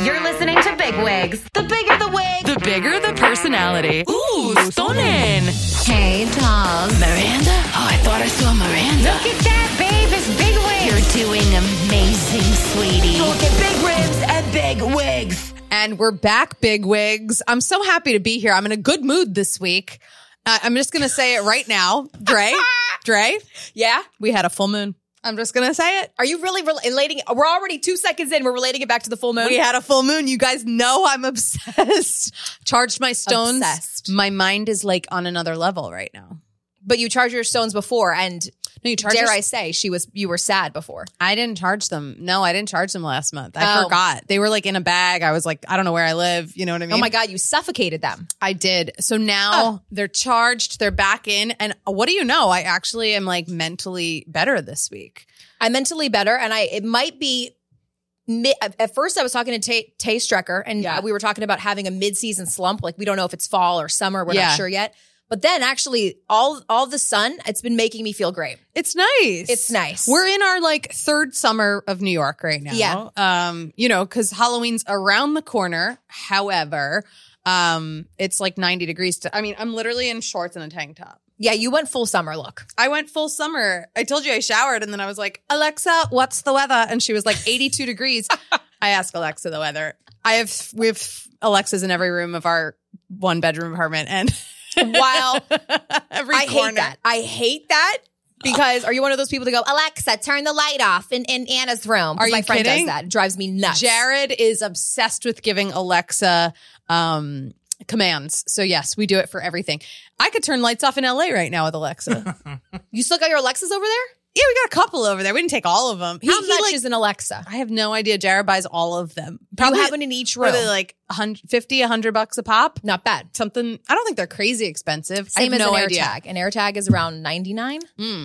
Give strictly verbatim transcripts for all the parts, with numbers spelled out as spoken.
You're listening to Big Wigs. The bigger the wig, the bigger the personality. Ooh, stunning. Hey, dolls. Miranda? Oh, I thought I saw Miranda. Look at that, babe. It's Big Wigs. You're doing amazing, sweetie. Look at big ribs and big wigs. And we're back, Big Wigs. I'm so happy to be here. I'm in a good mood this week. Uh, I'm just going to say it right now. Dre, Dre, Yeah? we had a full moon. I'm just going to say it. Are you really relating? We're already two seconds in. We're relating it back to the full moon. We had a full moon. You guys know I'm obsessed. Charged my stones. Obsessed. My mind is like on another level right now. But you charged your stones before, and No, you charged dare your- I say, she was you were sad before. I didn't charge them. No, I didn't charge them last month. I Oh. forgot. They were like in a bag. I was like, I don't know where I live. You know what I mean? Oh my God, you suffocated them. I did. So now Oh. they're charged. They're back in. And what do you know? I actually am like mentally better this week. I'm mentally better, and I it might be. Mid, at first, I was talking to Tay, Tay Strecker, and Yeah. we were talking about having a mid-season slump. Like, we don't know if it's fall or summer. We're Yeah. not sure yet. But then, actually, all all the sun, it's been making me feel great. It's nice. It's nice. We're in our like third summer of New York right now. Yeah. Um, you know, because Halloween's around the corner. However, um, it's like ninety degrees. To, I mean, I'm literally in shorts and a tank top. Yeah, you went full summer look. I went full summer. I told you I showered and then I was like, Alexa, what's the weather? And she was like eighty-two degrees. I asked Alexa the weather. I have, we have Alexas in every room of our one bedroom apartment and While every I corner. hate that. I hate that because are you one of those people that go, Alexa, turn the light off in, in Anna's room? 'Cause Are my you friend kidding? does that. It drives me nuts. Jared is obsessed with giving Alexa um, commands. So yes, we do it for everything. I could turn lights off in L A right now with Alexa. You still got your Alexas over there? Yeah, we got a couple over there. We didn't take all of them. He, How he, much like- is an Alexa? I have no idea. Jared buys all of them. You have one in each Are room. they like one hundred fifty, one hundred bucks a pop? Not bad. Something. I don't think they're crazy expensive. I Same have as no an idea. AirTag. An AirTag is around ninety-nine.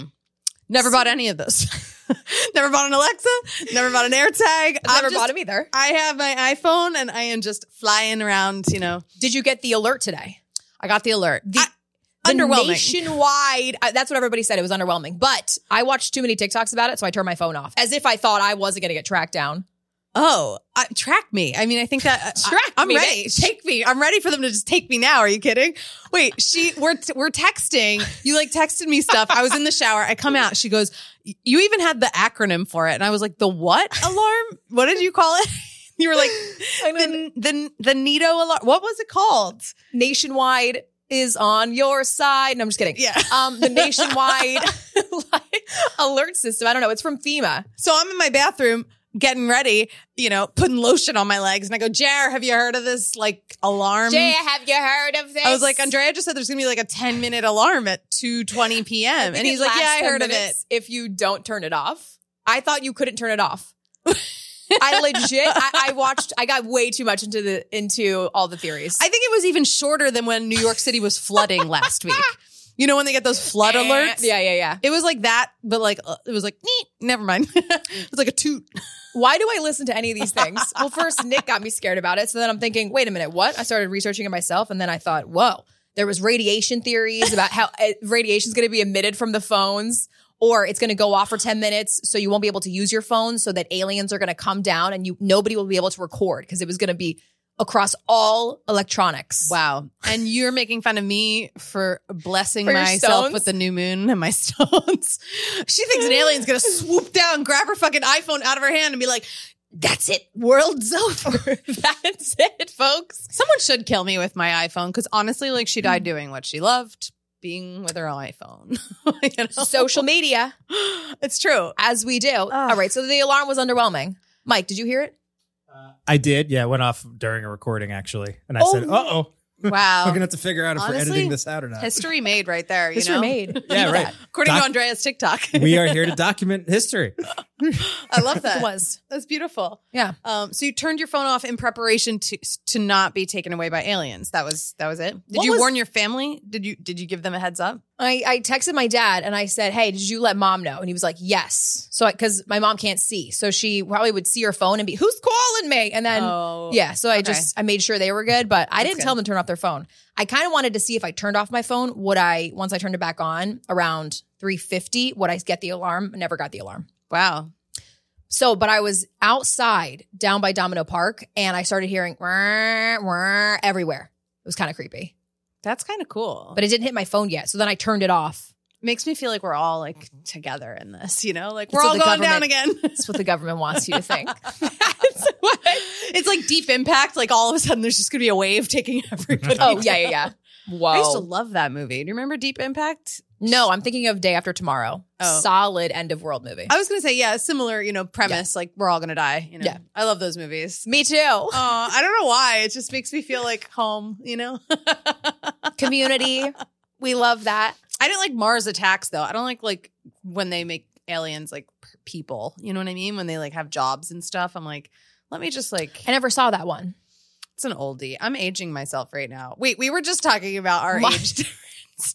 Never bought any of those. Never bought an Alexa. Never bought an AirTag. I've never I'm bought just- them either. I have my iPhone and I am just flying around, you know. Did you get the alert today? I got the alert. The, I- the underwhelming. nationwide. I, that's what everybody said. It was underwhelming. But I watched too many TikToks about it, so I turned my phone off. As if I thought I wasn't going to get tracked down. Oh, uh, track me. I mean, I think that uh, Track I, I'm me, ready. bitch. Take me. I'm ready for them to just take me now. Are you kidding? Wait, she we're t- we're texting. You like texted me stuff. I was in the shower. I come out. She goes, "You even had the acronym for it." And I was like, "The what alarm? What did you call it?" You were like, "The the the Nito alarm. What was it called?" Nationwide is on your side. No, I'm just kidding. Yeah. Um, the nationwide like, alert system. I don't know. It's from FEMA. So I'm in my bathroom getting ready, you know, putting lotion on my legs. And I go, Jer, have you heard of this like alarm? Jay, have you heard of this? I was like, Andrea just said there's going to be like a ten minute alarm at two twenty p.m. And he's like, yeah, I heard of it. If you don't turn it off. I thought you couldn't turn it off. I legit, I, I watched, I got way too much into the, into all the theories. I think it was even shorter than when New York City was flooding last week. You know, when they get those flood alerts? Yeah, yeah, yeah. It was like that, but like, uh, it was like, nee, never mind. It was like a toot. Why do I listen to any of these things? Well, first, Nick got me scared about it. So then I'm thinking, wait a minute, what? I started researching it myself. And then I thought, whoa, there was radiation theories about how uh, radiation is going to be emitted from the phones, or it's going to go off for ten minutes. So you won't be able to use your phone, so that aliens are going to come down and you nobody will be able to record because it was going to be across all electronics. Wow. And you're making fun of me for blessing For your myself stones? with the new moon and my stones. She thinks an alien's going to swoop down, grab her fucking iPhone out of her hand and be like, that's it. World's over. That's it, folks. Someone should kill me with my iPhone because honestly, like she died doing what she loved, being with her iPhone. You know? Social media, It's true. as we do. All right. So the alarm was underwhelming. Mike, did you hear it? I did. Yeah, it went off during a recording actually, and I Oh. said, "Uh oh, Wow. we're gonna have to figure out if we're Honestly, editing this out or not." History made right there. You History know? made. Yeah, Keep right. that. According Doc- to Andrea's TikTok. We are here to document history. I love that. It was. That's beautiful. Yeah. Um, so you turned your phone off in preparation to to not be taken away by aliens. That was that was it. Did What you was- warn your family? Did you did you give them a heads up? I, I texted my dad and I said, hey, did you let mom know? And he was like, yes. So, because my mom can't see. So she probably would see her phone and be, who's calling me? And then, Oh, yeah. So I okay. just, I made sure they were good, but I That's didn't good. tell them to turn off their phone. I kind of wanted to see if I turned off my phone, would I, once I turned it back on around three fifty, would I get the alarm? I never got the alarm. Wow. So, but I was outside down by Domino Park and I started hearing "Wah, wah" everywhere. It was kind of creepy, That's kind of cool. but it didn't hit my phone yet. So then I turned it off. makes me feel like we're all like together in this, you know, like we're what all the going down government- again. That's what the government wants you to think. It's like Deep Impact. Like all of a sudden there's just going to be a wave taking everybody. Oh, yeah, yeah, yeah. Whoa. I used to love that movie. Do you remember Deep Impact? No, I'm thinking of Day After Tomorrow. Oh. Solid end of world movie. I was going to say, yeah, similar, you know, premise. Like we're all going to die. You know? Yeah. I love those movies. Me too. Oh, I don't know why. It just makes me feel like home, you know? Community. We love that. I didn't like Mars Attacks though. I don't like like when they make aliens like p- people. You know what I mean? When they like have jobs and stuff. I'm like, let me just like I never saw that one. it's an oldie. I'm aging myself right now. Wait, we were just talking about our My- age difference.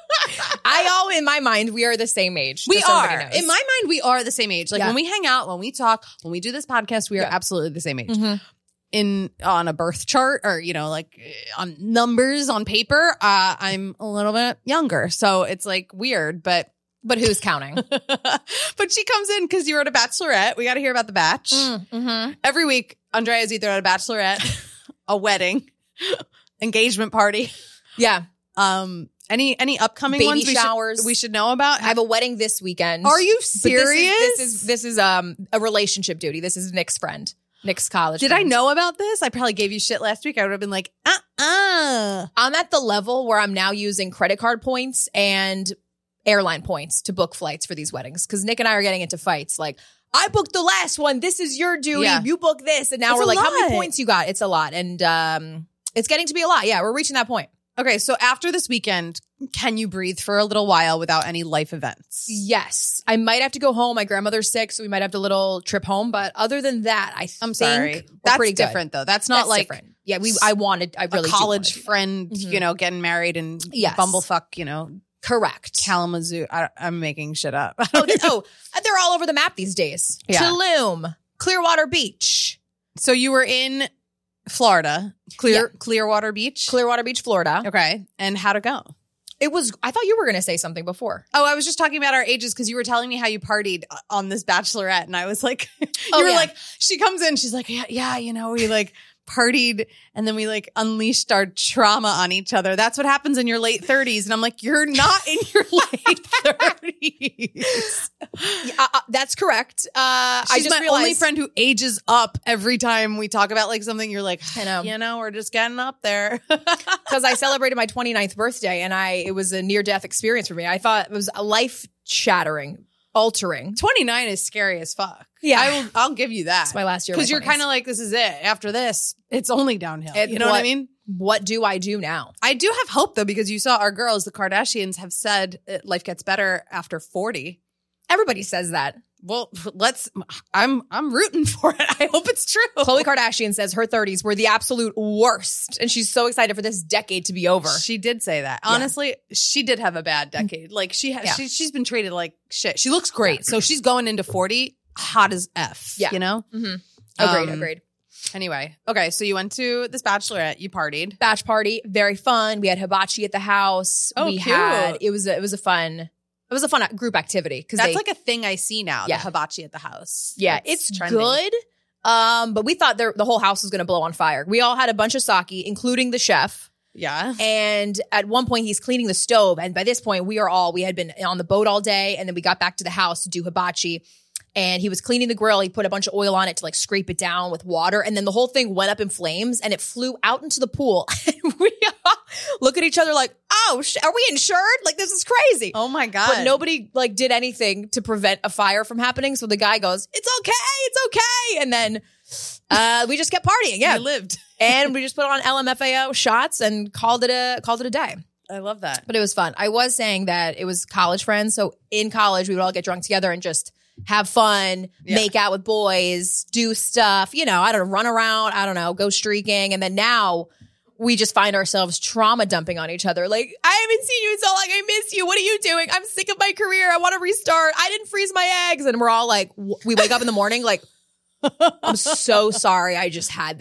I all in my mind, we are the same age. We just so everybody are. knows. In my mind, we are the same age. Like Yeah. when we hang out, when we talk, when we do this podcast, we are Yeah. absolutely the same age. Mhm. In on a birth chart or, you know, like uh, on numbers on paper, uh, I'm a little bit younger. So it's like weird, but But who's counting? but she comes in because you're at a bachelorette. We got to hear about the batch. mm-hmm. Every week, Andrea is either at a bachelorette, a wedding, engagement party. Yeah. Um, any any upcoming Baby ones we showers. should, we should know about? I have a wedding this weekend. Are you But serious? This is, this is this is um a relationship duty. This is Nick's friend. Nick's college. Did I friend. know about this? I probably gave you shit last week. I would have been like, uh uh I'm at the level where I'm now using credit card points and airline points to book flights for these weddings. Because Nick and I are getting into fights. Like, I booked the last one. This is your duty. Yeah. You book this. And now It's we're a like, how many lot. points you got? It's a lot. And um, it's getting to be a lot. Yeah, we're reaching that point. Okay, so after this weekend, can you breathe for a little while without any life events? Yes. I might have to go home. My grandmother's sick, so we might have to little trip home. But other than that, I I'm think sorry. we're That's pretty good. different though. That's not That's like different. Yeah, we. I wanted. I really a do wanna college do that. friend, Mhm. you know, getting married and Yes. bumblefuck, you know, Correct. Kalamazoo. I, I'm making shit up. oh, th- oh, they're all over the map these days. Yeah. Tulum, Clearwater Beach, So you were in Florida, Clear Yeah. Clearwater Beach. Clearwater Beach, Florida. Okay, and how'd it go? It was. I thought you were going to say something before. Oh, I was just talking about our ages because you were telling me how you partied on this bachelorette, and I was like, you Oh, were yeah. like, she comes in, she's like, yeah, yeah, you know, we like partied, and then we like unleashed our trauma on each other. That's what happens in your late thirties, and I'm like, you're not in your late thirties. Yeah, uh, uh, that's correct. Uh, I She's just my realized. only friend who ages up every time we talk about like something. You're like, I know. you know, we're just getting up there. Because I celebrated my twenty-ninth birthday, and I it was a near death experience for me. I thought it was a life shattering, altering. twenty-nine is scary as fuck. Yeah. I will. I'll give you that. It's my last year of my because you're twenties. kind of like, this is it. After this, it's only downhill. It- you know what, I what- mean? What do I do now? I do have hope though, because you saw our girls, the Kardashians, have said uh, life gets better after forty. Everybody says that. Well, let's. I'm I'm rooting for it. I hope it's true. Khloe Kardashian says her thirties were the absolute worst, and she's so excited for this decade to be over. She did say that. Honestly, she did have a bad decade. Like she has, Yeah. she, she's been treated like shit. She looks great, so she's going into forty hot as f. Yeah. You know. Mm-hmm. Agreed. Um, agreed. Anyway, okay, so you went to this bachelorette, you partied. Batch party, very fun. We had hibachi at the house. Oh, we cute. had it was a, it was a fun it was a fun group activity because That's they, like a thing I see now. Yeah. The hibachi at the house. yeah, It's it's trending. good. Um, but we thought there, the whole house was going to blow on fire. We all had a bunch of sake, including the chef. Yeah. And at one point, he's cleaning the stove. And by this point, we are all we had been on the boat all day, and then we got back to the house to do hibachi. And he was cleaning the grill. He put a bunch of oil on it to like scrape it down with water. And then the whole thing went up in flames and it flew out into the pool. And we all look at each other like, oh, sh- are we insured? Like, this is crazy. Oh my god. But nobody like did anything to prevent a fire from happening. So the guy goes, it's okay. It's okay. And then uh, we just kept partying. Yeah. You lived. And we just put on L M F A O shots and called it a, called it a day. I love that. But it was fun. I was saying that it was college friends. So in college, we would all get drunk together and just have fun, Yeah. make out with boys, do stuff, you know, I don't know, run around, I don't know, go streaking. And then now we just find ourselves trauma dumping on each other. Like, I haven't seen you in so long. I miss you. What are you doing? I'm sick of my career. I want to restart. I didn't freeze my eggs. And we're all like, w- we wake up in the morning like, I'm so sorry. I just had that.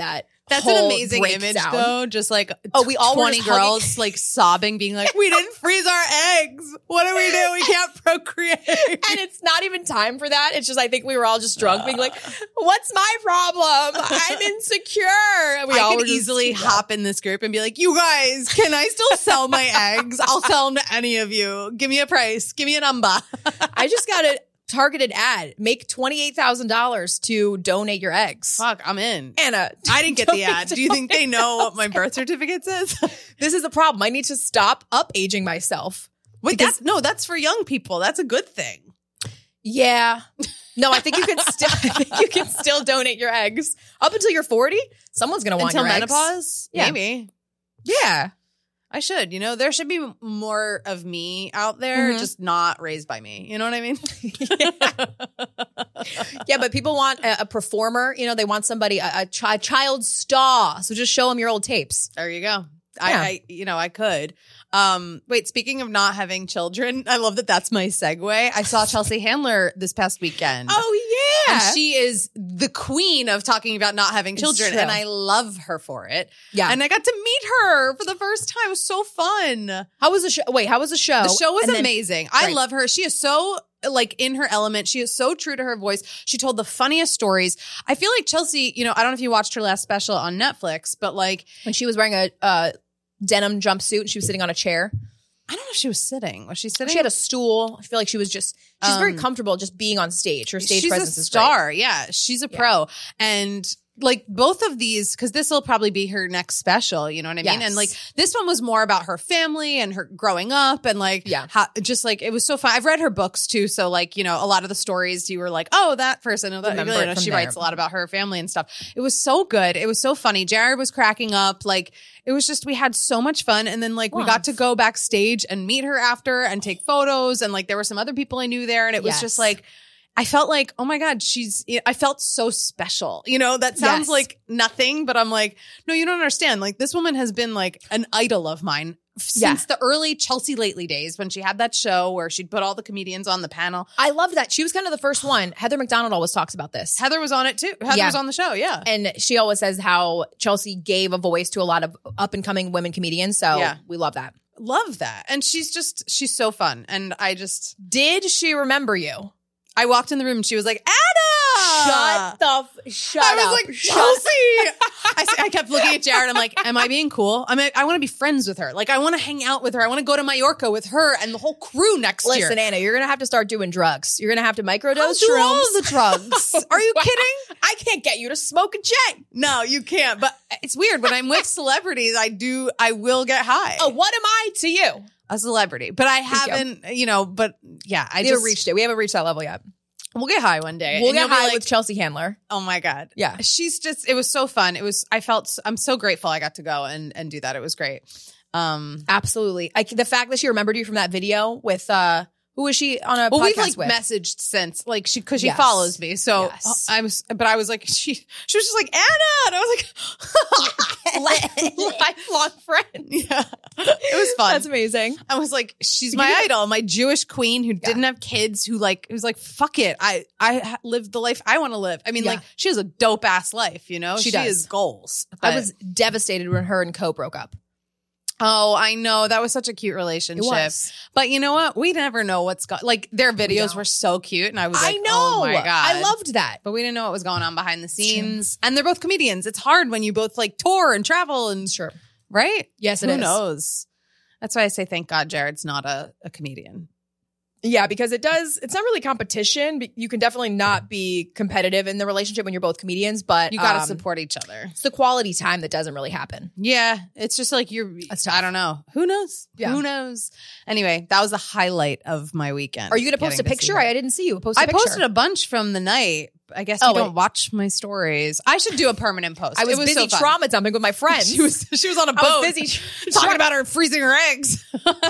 That's an whole amazing breaks image, down. though. Just like Oh, we all were twenty just hugging- girls like sobbing, being like, "We didn't freeze our eggs. What do we do? We can't procreate." And it's not even time for that. It's just I think we were all just drunk, being like, "What's my problem? I'm insecure." And we I all could were just- easily yeah. hop in this group and be like, "You guys, can I still sell my eggs? I'll sell them to any of you. Give me a price. Give me a number." I just got a targeted ad. Make twenty-eight thousand dollars to donate your eggs. Fuck, I'm in. Anna, I didn't get the ad. Do you think they know what my birth certificate says? this is the problem. I need to stop up aging myself. Wait, Because- that's no, that's for young people. That's a good thing. Yeah. No, I think you can still I think you can still donate your eggs. Up until you're forty, someone's gonna want Until your eggs. menopause? Yeah. Maybe. Yeah. I should. You know, there should be more of me out there, Mhm. just not raised by me. You know what I mean? Yeah, but people want a, a performer. You know, they want somebody, a, a chi- child star. So just show them your old tapes. There you go. Yeah. I, I, you know, I could. Um, wait, speaking of not having children, I love that that's my segue. I saw Chelsea Handler this past weekend. Oh, yeah. And she is the queen of talking about not having It's children. true. And I love her for it. Yeah. And I got to meet her for the first time. It was so fun. The How was the show? Wait, how was the show? show was And then- amazing. I Right. love her. She is so like in her element. She is so true to her voice. She told the funniest stories. I feel like Chelsea, you know, I don't know if you watched her last special on Netflix, but like, When she was wearing a uh, denim jumpsuit and she was sitting on a chair. I don't know if she was sitting. Was she sitting? She had a stool. I feel like she was just, she's very Um, comfortable just being on stage. Her stage she's presence a is great. star. Yeah, she's a Yeah. pro. And like both of these, because this will probably be her next special, you know what I mean? Yes. And like this one was more about her family and her growing up and like, Yeah. how, just like it was so fun. I've read her books too. So like, you know, a lot of the stories you were like, oh, that person, oh, that, Remember you it know, from she there. writes a lot about her family and stuff. It was so good. It was so funny. Jared was cracking up. Like, it was just, we had so much fun. And then like we got to go backstage and meet her after and take photos. And like there were some other people I knew there. And it was Yes. just like, I felt like, oh my God, she's, I felt so special. You know, that sounds Yes. like nothing, but I'm like, no, you don't understand. Like this woman has been like an idol of mine since Yeah. the early Chelsea Lately days when she had that show where she'd put all the comedians on the panel. I loved that. She was kind of the first one. Heather McDonald always talks about this. Heather was on it too. Heather Yeah. was on the show. Yeah. And she always says how Chelsea gave a voice to a lot of up and coming women comedians. So Yeah. we love that. Love that. And she's just, she's so fun. And I just, Did she remember you? I walked in the room and she was like, Anna! Shut the f- shut I was up. like, Shut- Chelsea. I, s- I kept looking at Jared. I'm like, am I being cool? I mean, I want to be friends with her. Like, I want to hang out with her. I want to go to Mallorca with her and the whole crew next year. Listen, Anna, you're gonna have to start doing drugs. You're gonna have to microdose I'll do shrooms. all of the drugs. Are you Wow. kidding? I can't get you to smoke a J. No, you can't. But it's weird. When I'm with celebrities, I do, I will get high. Oh, what am I to you? A celebrity. But I you. haven't, you know, but yeah, I We just haven't reached it. We haven't reached that level yet. We'll get high one day. We'll And get you'll be high like, with Chelsea Handler. oh my God. Yeah. She's just, it was so fun. It was, I felt, I'm so grateful I got to go and, and do that. It was great. Um, Absolutely. I, the fact that she remembered you from that video with uh who was she on a well, podcast we've like with? messaged since, like she, cause she Yes. follows me. So Yes. I was, but I was like, she, she was just like, Anna. And I was like, Lifelong friend. yeah, it was fun. That's amazing. I was like, she's my You- idol, my Jewish queen who didn't have kids, who like, who's like, fuck it. I, I ha- lived the life I want to live. I mean, Yeah. like she has a dope ass life, you know, She she, does. has goals. I But- was devastated when her and Co broke up. oh, I know. That was such a cute relationship. It was. But you know what? We never know what's going, like their videos don't. were so cute. And I was I like, know. oh my God. I loved that. But we didn't know what was going on behind the scenes. And they're both comedians. It's hard when you both like tour and travel and Sure. right? Yes, it Who is. knows? That's why I say thank God Jared's not a, a comedian. Yeah, because it does, it's not really competition. But you can definitely not be competitive in the relationship when you're both comedians, but You got to um, support each other. it's the quality time that doesn't really happen. Yeah. It's just like you're, That's I don't know. Who knows? Yeah. Who knows? Anyway, that was the highlight of my weekend. Are you going to post a getting to see picture? her. I, I didn't see you post a I picture. posted a bunch from the night. I guess Oh, you don't wait. watch my stories. I should do a permanent post. I was, It was busy so fun. trauma dumping with my friends. She was she was on a boat. I was busy talking about her freezing her eggs.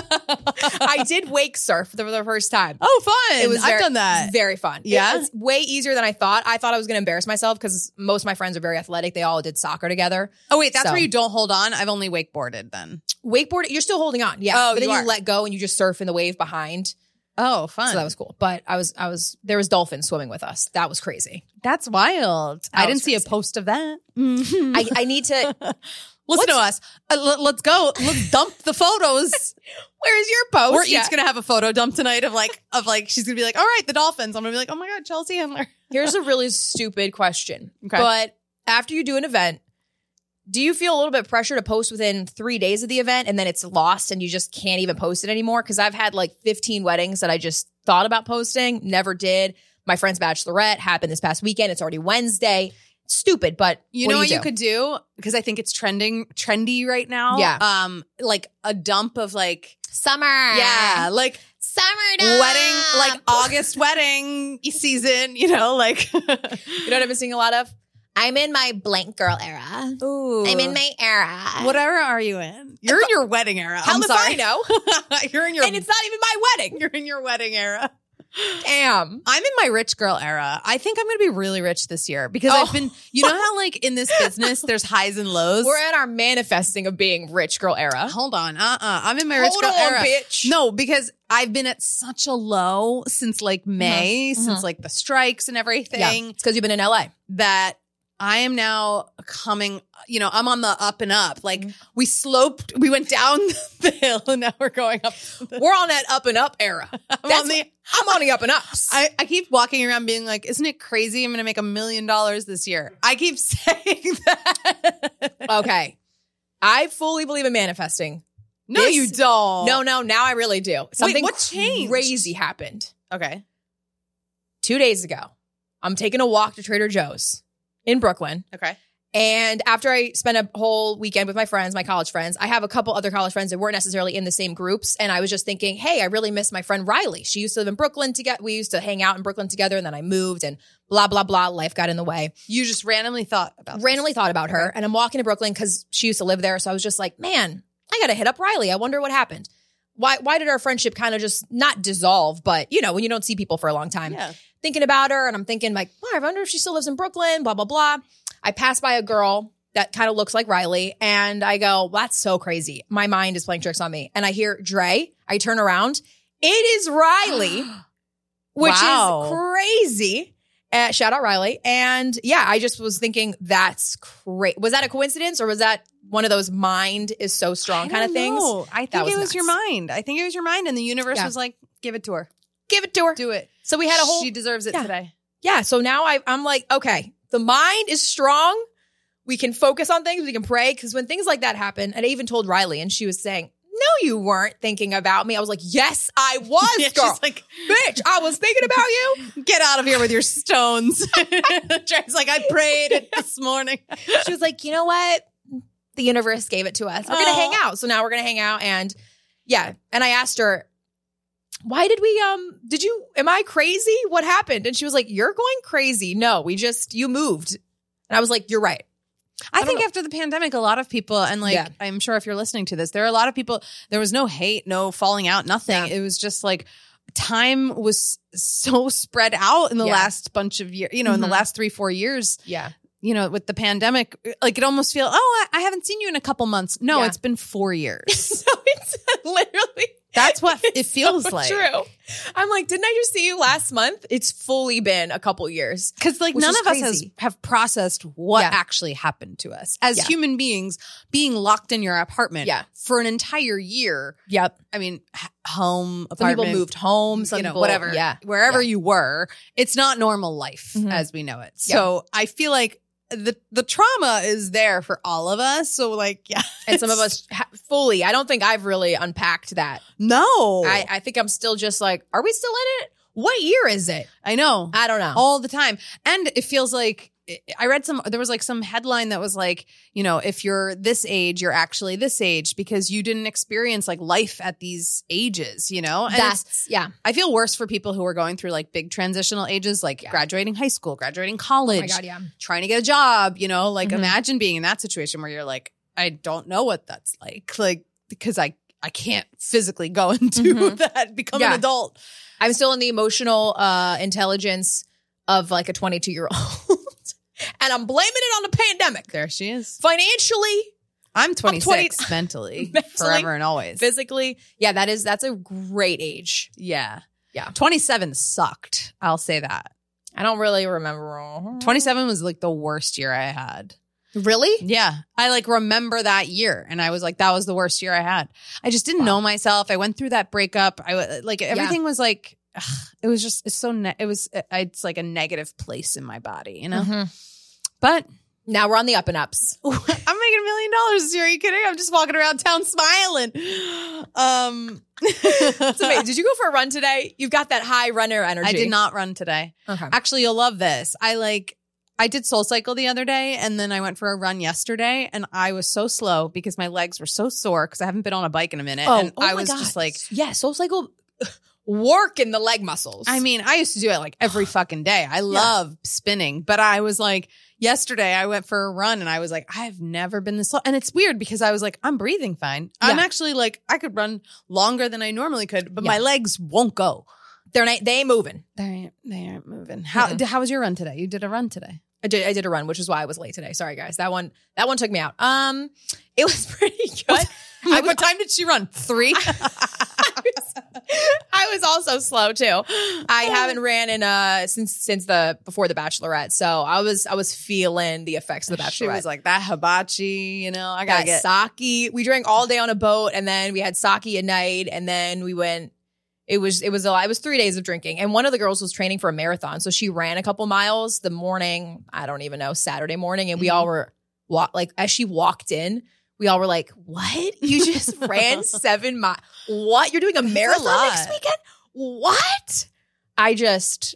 I did wake surf for the, for the first time. Oh, fun! It was I've very, done that. Very fun. Yeah? It's way easier than I thought. I thought I was going to embarrass myself because most of my friends are very athletic. They all did soccer together. Oh wait, that's So- where you don't hold on. I've only wakeboarded then. Wakeboard, you're still holding on. Yeah. Oh, but then you you are. let go and you just surf in the wave behind. Oh, fun. So that was cool. But I was, I was, there was dolphins swimming with us. That was crazy. That's wild. That I was didn't see crazy. a post of that. I, I need to, Listen to us. Uh, let, let's go. Let's dump the photos. where's your post? We're Yeah. each gonna have a photo dump tonight of like of like she's gonna be like, all right, the dolphins. I'm gonna be like, oh my god, Chelsea Handler. Here's a really stupid question. Okay. But after you do an event, do you feel a little bit pressure to post within three days of the event and then it's lost and you just can't even post it anymore? Because I've had like fifteen weddings that I just thought about posting, never did. My friend's bachelorette happened this past weekend. It's already Wednesday. Stupid, but You what know do what you, you do? could do? Because I think it's trending trendy right now. Yeah. Um, like a dump of like Summer. yeah, like Summer wedding, like August wedding season, you know, like You know what I've been seeing a lot of? I'm in my blank girl era. Ooh. I'm in my era. What era are you in? You're in your wedding era. How I'm if sorry. I know? You're in your And it's not even my wedding. you're in your wedding era. Damn. I'm in my rich girl era. I think I'm going to be really rich this year because Oh. I've been, you know how like in this business, there's highs and lows. We're at our manifesting of being rich girl era. Hold on. Uh-uh. I'm in my rich Hold girl on, era. bitch. No, because I've been at such a low since like May, since like the strikes and Yeah. everything It's because you've been in L A. that I am now coming, you know, I'm on the up and up. Like Mm-hmm. we sloped, we went down the hill and now we're going up. The, We're on that up and up era. I'm That's on the, what- I'm on the up and ups. I, I keep walking around being like, isn't it crazy? I'm going to make a million dollars this year. I keep saying that. Okay. I fully believe in manifesting. No, This- you don't. No, no, now I really do. Something what changed? crazy happened. Okay. Two days ago, I'm taking a walk to Trader Joe's in Brooklyn. Okay. And after I spent a whole weekend with my friends, my college friends, I have a couple other college friends that weren't necessarily in the same groups. And I was just thinking, hey, I really miss my friend Riley. She used to live in Brooklyn together. We used to hang out in Brooklyn together. And then I moved and blah, blah, blah. Life got in the way. You just randomly thought about Randomly this. thought about her. And I'm walking to Brooklyn because she used to live there. So I was just like, man, I got to hit up Riley. I wonder what happened. Why, why did our friendship kind of just not dissolve, but you know, when you don't see people for a long time, Yeah. thinking about her. And I'm thinking like, oh, I wonder if she still lives in Brooklyn, blah, blah, blah. I pass by a girl that kind of looks like Riley. And I go, well, that's so crazy. My mind is playing tricks on me. And I hear Dre. I turn around. It is Riley, which Wow. is crazy. Uh, shout out Riley. And yeah, I just was thinking that's great. Was that a coincidence or was that one of those mind is so strong kind of things? No, I That think was it was nuts. your mind. I think it was your mind, and the universe Yeah. was like, "Give it to her, Give it to her. do it." So we had a whole, She deserves it Yeah. today. yeah. So now I, I'm like, okay, the mind is strong. We can focus on things. We can pray. Because when things like that happen, and I even told Riley, and she was saying, no, you weren't thinking about me. I was like, yes, I was, Yeah, girl. she's like, Bitch, I was thinking about you. "Get out of here with your stones." Trey's like, "I prayed it this morning." She was like, you know what? The universe gave it to us. We're going to Oh. hang out. So now we're going to hang out. And yeah. And I asked her, why did we, um, did you, am I crazy? What happened? And she was like, you're going crazy. No, we just, you moved. And I was like, you're right. I, don't think know. after the pandemic, a lot of people, and like, Yeah. I'm sure if you're listening to this, there are a lot of people, there was no hate, no falling out, nothing. Yeah. It was just like time was so spread out in the Yeah. last bunch of years, you know, in the Mhm. last three, four years, Yeah. you know, with the pandemic, like it almost feel, oh, I, I haven't seen you in a couple months. No, Yeah. it's been four years. So it's literally, That's what it it's feels so like. True. I'm like, didn't I just see you last month? It's fully been a couple years. Because like Which none is of us has, crazy. have processed what Yeah. actually happened to us as Yeah. human beings being locked in your apartment Yeah. for an entire year. Yep. I mean, h- home, Some apartment, people moved home. Some you know, people, whatever, Yeah. wherever Yeah. you were, it's not normal life Mhm. as we know it. Yeah. So I feel like the the trauma is there for all of us. So like, yeah, And some of it's- us ha- fully, I don't think I've really unpacked that. no, I, I think I'm still just like, are we still in it? What year is it? I know. I don't know. all the time. And it feels like I read some, there was like some headline that was like, you know, if you're this age, you're actually this age because you didn't experience like life at these ages, you know? And it's- That's, yeah. I feel worse for people who are going through like big transitional ages, like Yeah. graduating high school, graduating Oh college, my God, yeah. trying to get a job, you know, like Mhm. imagine being in that situation where you're like, I don't know what that's like, like, because I, I can't physically go into Mhm. that, become Yeah. an adult. I'm still in the emotional uh, intelligence of like a twenty-two year old. And I'm blaming it on the pandemic. There she is. Financially, I'm twenty-six mentally, Mentally, forever and always. physically. Yeah, that is, that's a great age. Yeah. Yeah. twenty-seven sucked. I'll say that. I don't really remember. twenty-seven was like the worst year I had. Really? Yeah. I like remember that year and I was like, that was the worst year I had. I just didn't know myself. I went through that breakup. I wa- like everything was like, ugh, it was just, it's so, ne- it was, it's like a negative place in my body, you know? Mhm. But Now we're on the up and ups. I'm making a million dollars this year. Are you kidding? I'm just walking around town smiling. Um, So wait, did you go for a run today? You've got that high runner energy. I did not run today. Okay. Actually, you'll love this. I like, I did Soul Cycle the other day and then I went for a run yesterday and I was so slow because my legs were so sore because I haven't been on a bike in a minute. Oh, and oh I my was God. just like, yeah, Soul Cycle work in the leg muscles. I mean, I used to do it like every fucking day. I love spinning, but I was like, yesterday I went for a run and I was like, I've never been this slow. And it's weird because I was like, I'm breathing fine. I'm Yeah. actually like, I could run longer than I normally could, but Yeah. my legs won't go. they're not, they ain't moving. They ain't, they aren't moving. How, Mm-mm. how was your run today? You did a run today. I did. I did a run, which is why I was late today. Sorry, guys. That one. That one took me out. Um, it was pretty good. Like, what time did she run? Three? I was also slow too. I haven't ran in uh since since the before the Bachelorette, so I was I was feeling the effects of the Bachelorette. She was like, that hibachi, you know, I gotta got get. sake. We drank all day on a boat, and then we had sake at night, and then we went. It was it was a lot. It was three days of drinking, and one of the girls was training for a marathon, so she ran a couple miles the morning. I don't even know Saturday morning, and we all were walk like as she walked in. We all were like, "What? You just ran seven miles? What? You're doing a marathon lot. next weekend? What?" I just,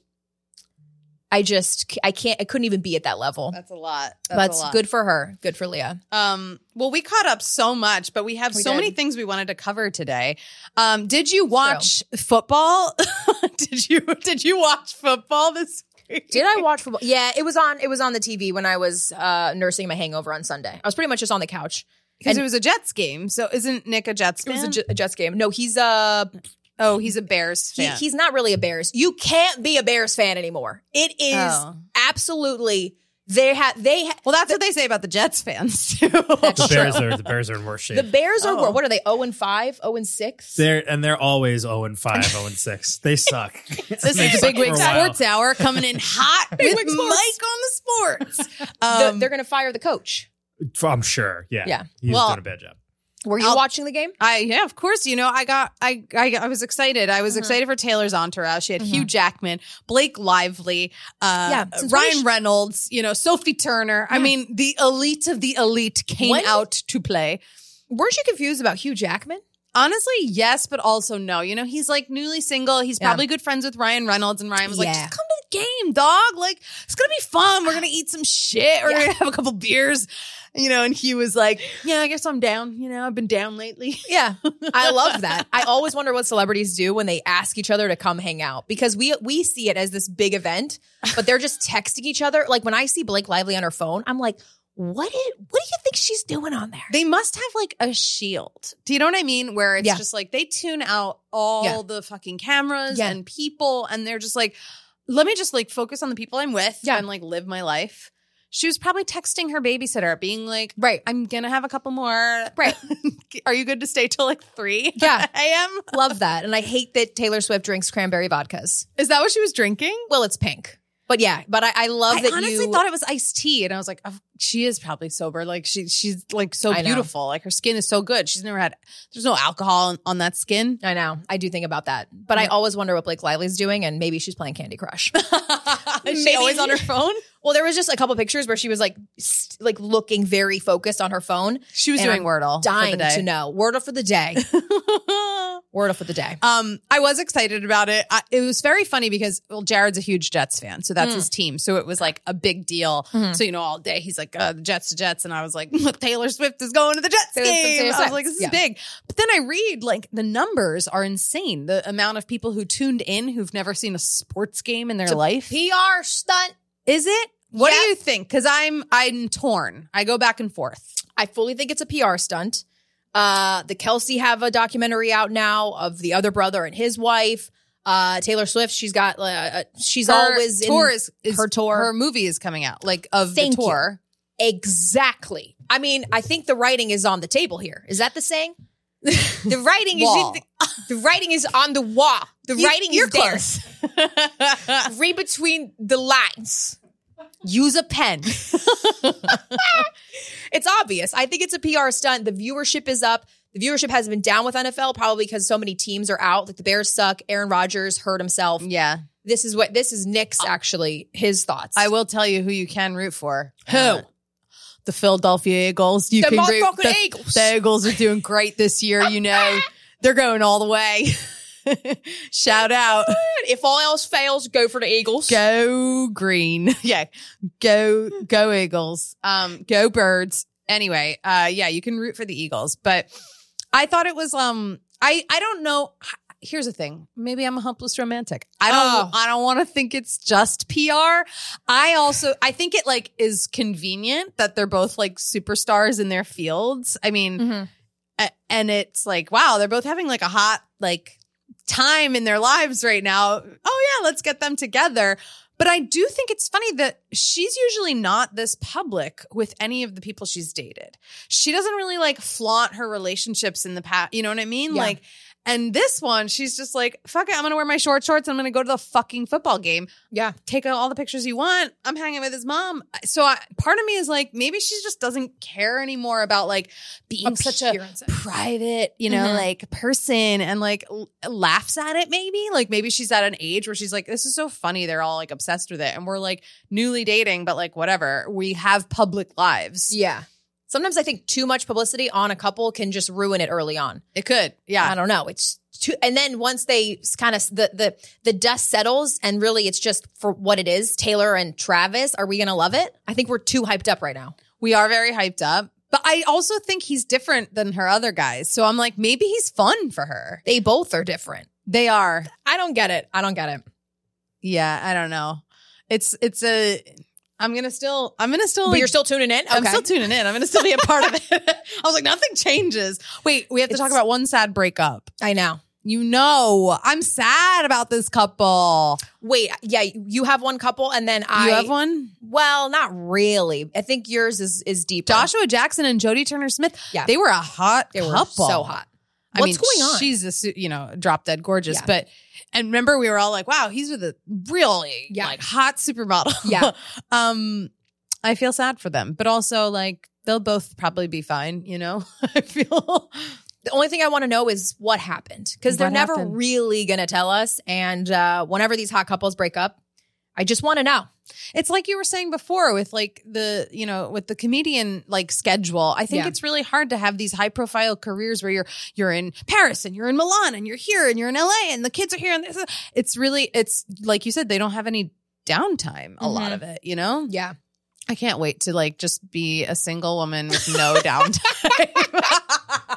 I just, I can't. I couldn't even be at that level. That's a lot. That's But a lot. good for her. Good for Leah. Um, well, we caught up so much, but we have We so did. many things we wanted to cover today. Um, did you watch football? did you did you watch football this week? Did I watch football? Yeah, it was on. It was on the T V when I was uh, nursing my hangover on Sunday. I was pretty much just on the couch. Because And- it was a Jets game. So isn't Nick a Jets It fan? was a, J- a Jets game. No, he's a. oh, he's a Bears He, fan. he's not really a Bears. You can't be a Bears fan anymore. It is Oh. absolutely. They have. They. Ha- well, that's what they say about the Jets fans too. The Bears are the Bears are in worse shape. the Bears are. Oh. What are they? Zero and five. Zero and six. They're and they're always zero and five, zero and six. They suck. This is the Big Wig Sports Hour coming in hot with Wig Mike Sports. on the sports. The- Um, they're going to fire the coach. I'm sure. Yeah. Yeah. He's Well- doing a bad job. Were you I'll- watching the game? I yeah, of course. You know, I got I I, I was excited. I was excited for Taylor's entourage. She had Hugh Jackman, Blake Lively, uh, Yeah, since when Ryan is she- Reynolds. You know, Sophie Turner. I mean, the elite of the elite came When- out to play. Weren't you confused about Hugh Jackman? Honestly, yes, but also no. You know, he's like newly single. He's Yeah. probably good friends with Ryan Reynolds, and Ryan was like, Yeah. "Just come to the game, dog. Like, it's gonna be fun. We're gonna eat some shit. We're Yeah. gonna have a couple beers." You know, and he was like, "Yeah, I guess I'm down. You know, I've been down lately." Yeah, I love that. I always wonder what celebrities do when they ask each other to come hang out because we we see it as this big event, but they're just texting each other. Like when I see Blake Lively on her phone, I'm like, what did what do you think she's doing on there? They must have like a shield. Do you know what I mean? Where it's Yeah. just like they tune out all Yeah. the fucking cameras Yeah. and people, and they're just like, let me just like focus on the people I'm with Yeah. and like live my life. She was probably texting her babysitter, being like, Right. I'm gonna have a couple more. Right. Are you good to stay till like three? Yeah. a.m.? Love that. And I hate that Taylor Swift drinks cranberry vodkas. Is that what she was drinking? Well, it's pink. But yeah, but I, I love I that honestly you thought it was iced tea, and I was like, oh, she is probably sober. Like she, she's like so I know. beautiful. Like her skin is so good. She's never had. There's no alcohol on, on that skin. I know. I do think about that. But I always wonder what Blake Lively's doing, and maybe she's playing Candy Crush. Is she Maybe- always on her phone? Well, there was just a couple pictures where she was like st- like looking very focused on her phone. She was And doing I'm Wordle. for the Dying day. to know. Wordle for the day. Wordle for the day. Um, I was excited about it. I, it was very funny because well, Jared's a huge Jets fan, so Mm. that's his team. So it was like a big deal. Mm-hmm. So you know, all day he's like, uh, "The Jets to Jets," and I was like, "Taylor Swift is going to the Jets Taylor Swift, game." Taylor I was Swift. like, "This is Yeah. big." But then I read like the numbers are insane. The amount of people who tuned in who've never seen a sports game in their life. P R stunt. Is it? What do Yeah. you think? Because I'm I'm torn. I go back and forth. I fully think it's a P R stunt. Uh, the Kelsey have a documentary out now of the other brother and his wife. Uh, Taylor Swift, she's got, uh, she's Her always tour in is, is her tour. Her movie is coming out like of Thank the you. tour. Exactly. I mean, I think the writing is on the table here. Is that the saying? The writing is Wall. in the, the writing is on the wall. The You- writing you're is there. close. Read between the lines. Use a pen. It's obvious. I think it's a P R stunt. The viewership is up. The viewership has been down with N F L probably because so many teams are out. Like the Bears suck. Aaron Rodgers hurt himself. Yeah. This is what this is Nick's actually his thoughts. I will tell you who you can root for. Who? Uh, the Philadelphia Eagles. You The can root motherfucking the, Eagles. The Eagles are doing great this year. You know, they're going all the way. Shout out. If all else fails, go for the Eagles. Go green. Yeah. Go, go Eagles. Um, go birds. Anyway, uh, yeah, you can root for the Eagles, but I thought it was, um, I, I don't know. Here's the thing. Maybe I'm a hopeless romantic. I don't, Oh. I don't want to think it's just P R. I also, I think it like is convenient that they're both like superstars in their fields. I mean, Mhm. a- and it's like, wow, they're both having like a hot, like, time in their lives right now. Oh yeah, let's get them together. But I do think it's funny that she's usually not this public with any of the people she's dated. She doesn't really like flaunt her relationships in the past. You know what I mean? Yeah. Like, and this one, she's just like, fuck it, I'm going to wear my short shorts. I'm going to go to the fucking football game. Yeah. Take all the pictures you want. I'm hanging with his mom. So I, part of me is like, maybe she just doesn't care anymore about like being such a Appearances. private, you know, Mhm. like person and like l- laughs at it maybe. Like maybe she's at an age where she's like, this is so funny. They're all like obsessed with it. And we're like newly dating, but like whatever. We have public lives. Yeah. Sometimes I think too much publicity on a couple can just ruin it early on. It could. Yeah. I don't know. It's too, and then once they kind of the the the dust settles, and really it's just for what it is. Taylor and Travis, are we gonna love it? I think we're too hyped up right now. We are very hyped up. But I also think he's different than her other guys. So I'm like, maybe he's fun for her. They both are different. They are. I don't get it. I don't get it. Yeah. I don't know. It's, it's a, I'm going to still, I'm going to still, But like, you're still tuning in. I'm Okay. still tuning in. I'm going to still be a part of it. I was like, nothing changes. Wait, we have to It's- talk about one sad breakup. I know. You know, I'm sad about this couple. Wait, yeah, you have one couple, and then I You have one? Well, not really. I think yours is is deeper. Joshua Jackson and Jodie Turner-Smith. Yeah. they were a hot they were couple. so hot. I What's mean, going on? She's a su- you know drop dead gorgeous, Yeah. but and remember we were all like, wow, he's with a really Yeah. like hot supermodel. Yeah. um, I feel sad for them, but also like they'll both probably be fine. You know, I feel. The only thing I want to know is what happened, because they're What never happened? really going to tell us. And uh, whenever these hot couples break up, I just want to know. It's like you were saying before with like the, you know, with the comedian like schedule. I think Yeah. it's really hard to have these high profile careers where you're you're in Paris and you're in Milan and you're here and you're in L A and the kids are here and this is, it's really it's like you said, they don't have any downtime, a lot Mhm. of it, you know? Yeah. I can't wait to like just be a single woman with no downtime.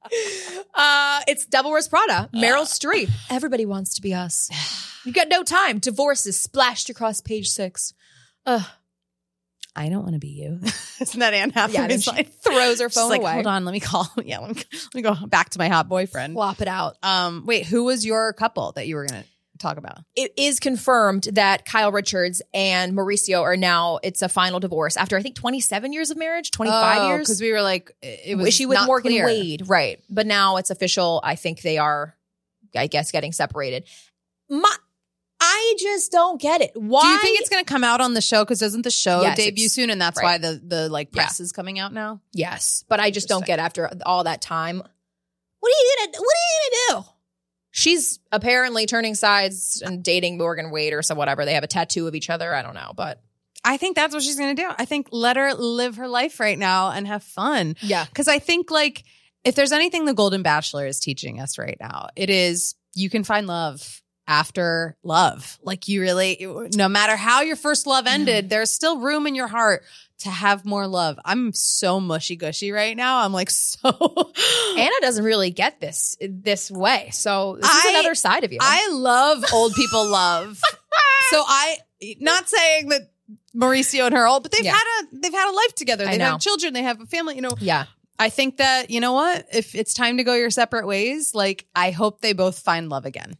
Uh, it's Devil Wears Prada, Meryl Streep. Everybody wants to be us. You've got no time. Divorce is splashed across page six. Ugh. I don't want to be you. Isn't that Anne Yeah, and then Hathaway's she line? throws her She's phone like, away. hold on, let me call. Yeah, let me, let me go back to my hot boyfriend. Flop it out. Um, wait, who was your couple that you were going to talk about? It is confirmed that Kyle Richards and Mauricio are now, it's a final divorce after I think twenty-seven years of marriage, twenty-five years. Because we were like, it it was Was she with not Morgan clear. Wade? Right. But now it's official. I think they are, I guess, getting separated. My, I just don't get it. Why? Do you think it's going to come out on the show? Because doesn't the show Yes, debut it's- soon, and that's right. why the the like Yeah. press is coming out now? Yes, but I just don't Interesting. get after all that time. What are you gonna? What are you gonna do? She's apparently turning sides and dating Morgan Wade or so whatever. They have a tattoo of each other. I don't know, but I think that's what she's going to do. I think let her live her life right now and have fun. yeah, Because I think like if there's anything the Golden Bachelor is teaching us right now, it is you can find love after love. Like you really, no matter how your first love ended, there's still room in your heart to have more love. I'm so mushy gushy right now. I'm like so. Anna doesn't really get this this way. So this is I- another side of you. I love old people love. So I, not saying that Mauricio and her old, but they've Yeah. had a they've had a life together. I They've know. had children. They have a family. You know, yeah, I think that you know what, if it's time to go your separate ways, like I hope they both find love again.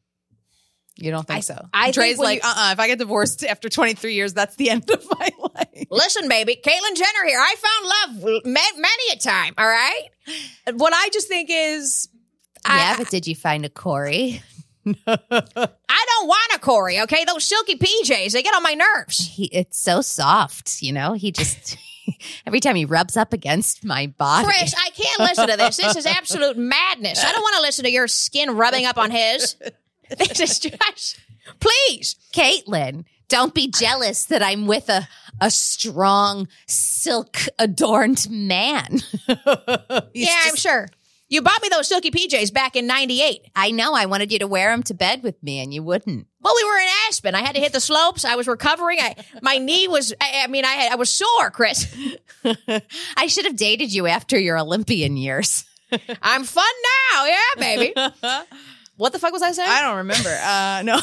You don't think I- so? I think Dre's when like, you- uh, uh if I get divorced after twenty-three years, that's the end of my life. listen, baby, Caitlyn Jenner here. I found love ma- many a time. All right, what I just think is, Yeah, I, but did you find a Corey? I don't want a Corey, okay? Those silky P Js, they get on my nerves. He, it's so soft, you know? He just, every time he rubs up against my body. Chris, I can't listen to this. This is absolute madness. I don't want to listen to your skin rubbing up on his. This is just, please. Caitlin, don't be jealous that I'm with a, a strong, silk-adorned man. Yeah, I'm sure. You bought me those silky P Js back in ninety-eight. I know. I wanted you to wear them to bed with me, and you wouldn't. Well, we were in Aspen. I had to hit the slopes. I was recovering. I, my knee was, I, I mean, I had, I was sore, Chris. I should have dated you after your Olympian years. I'm fun now. Yeah, baby. What the fuck was I saying? I don't remember. Uh, no.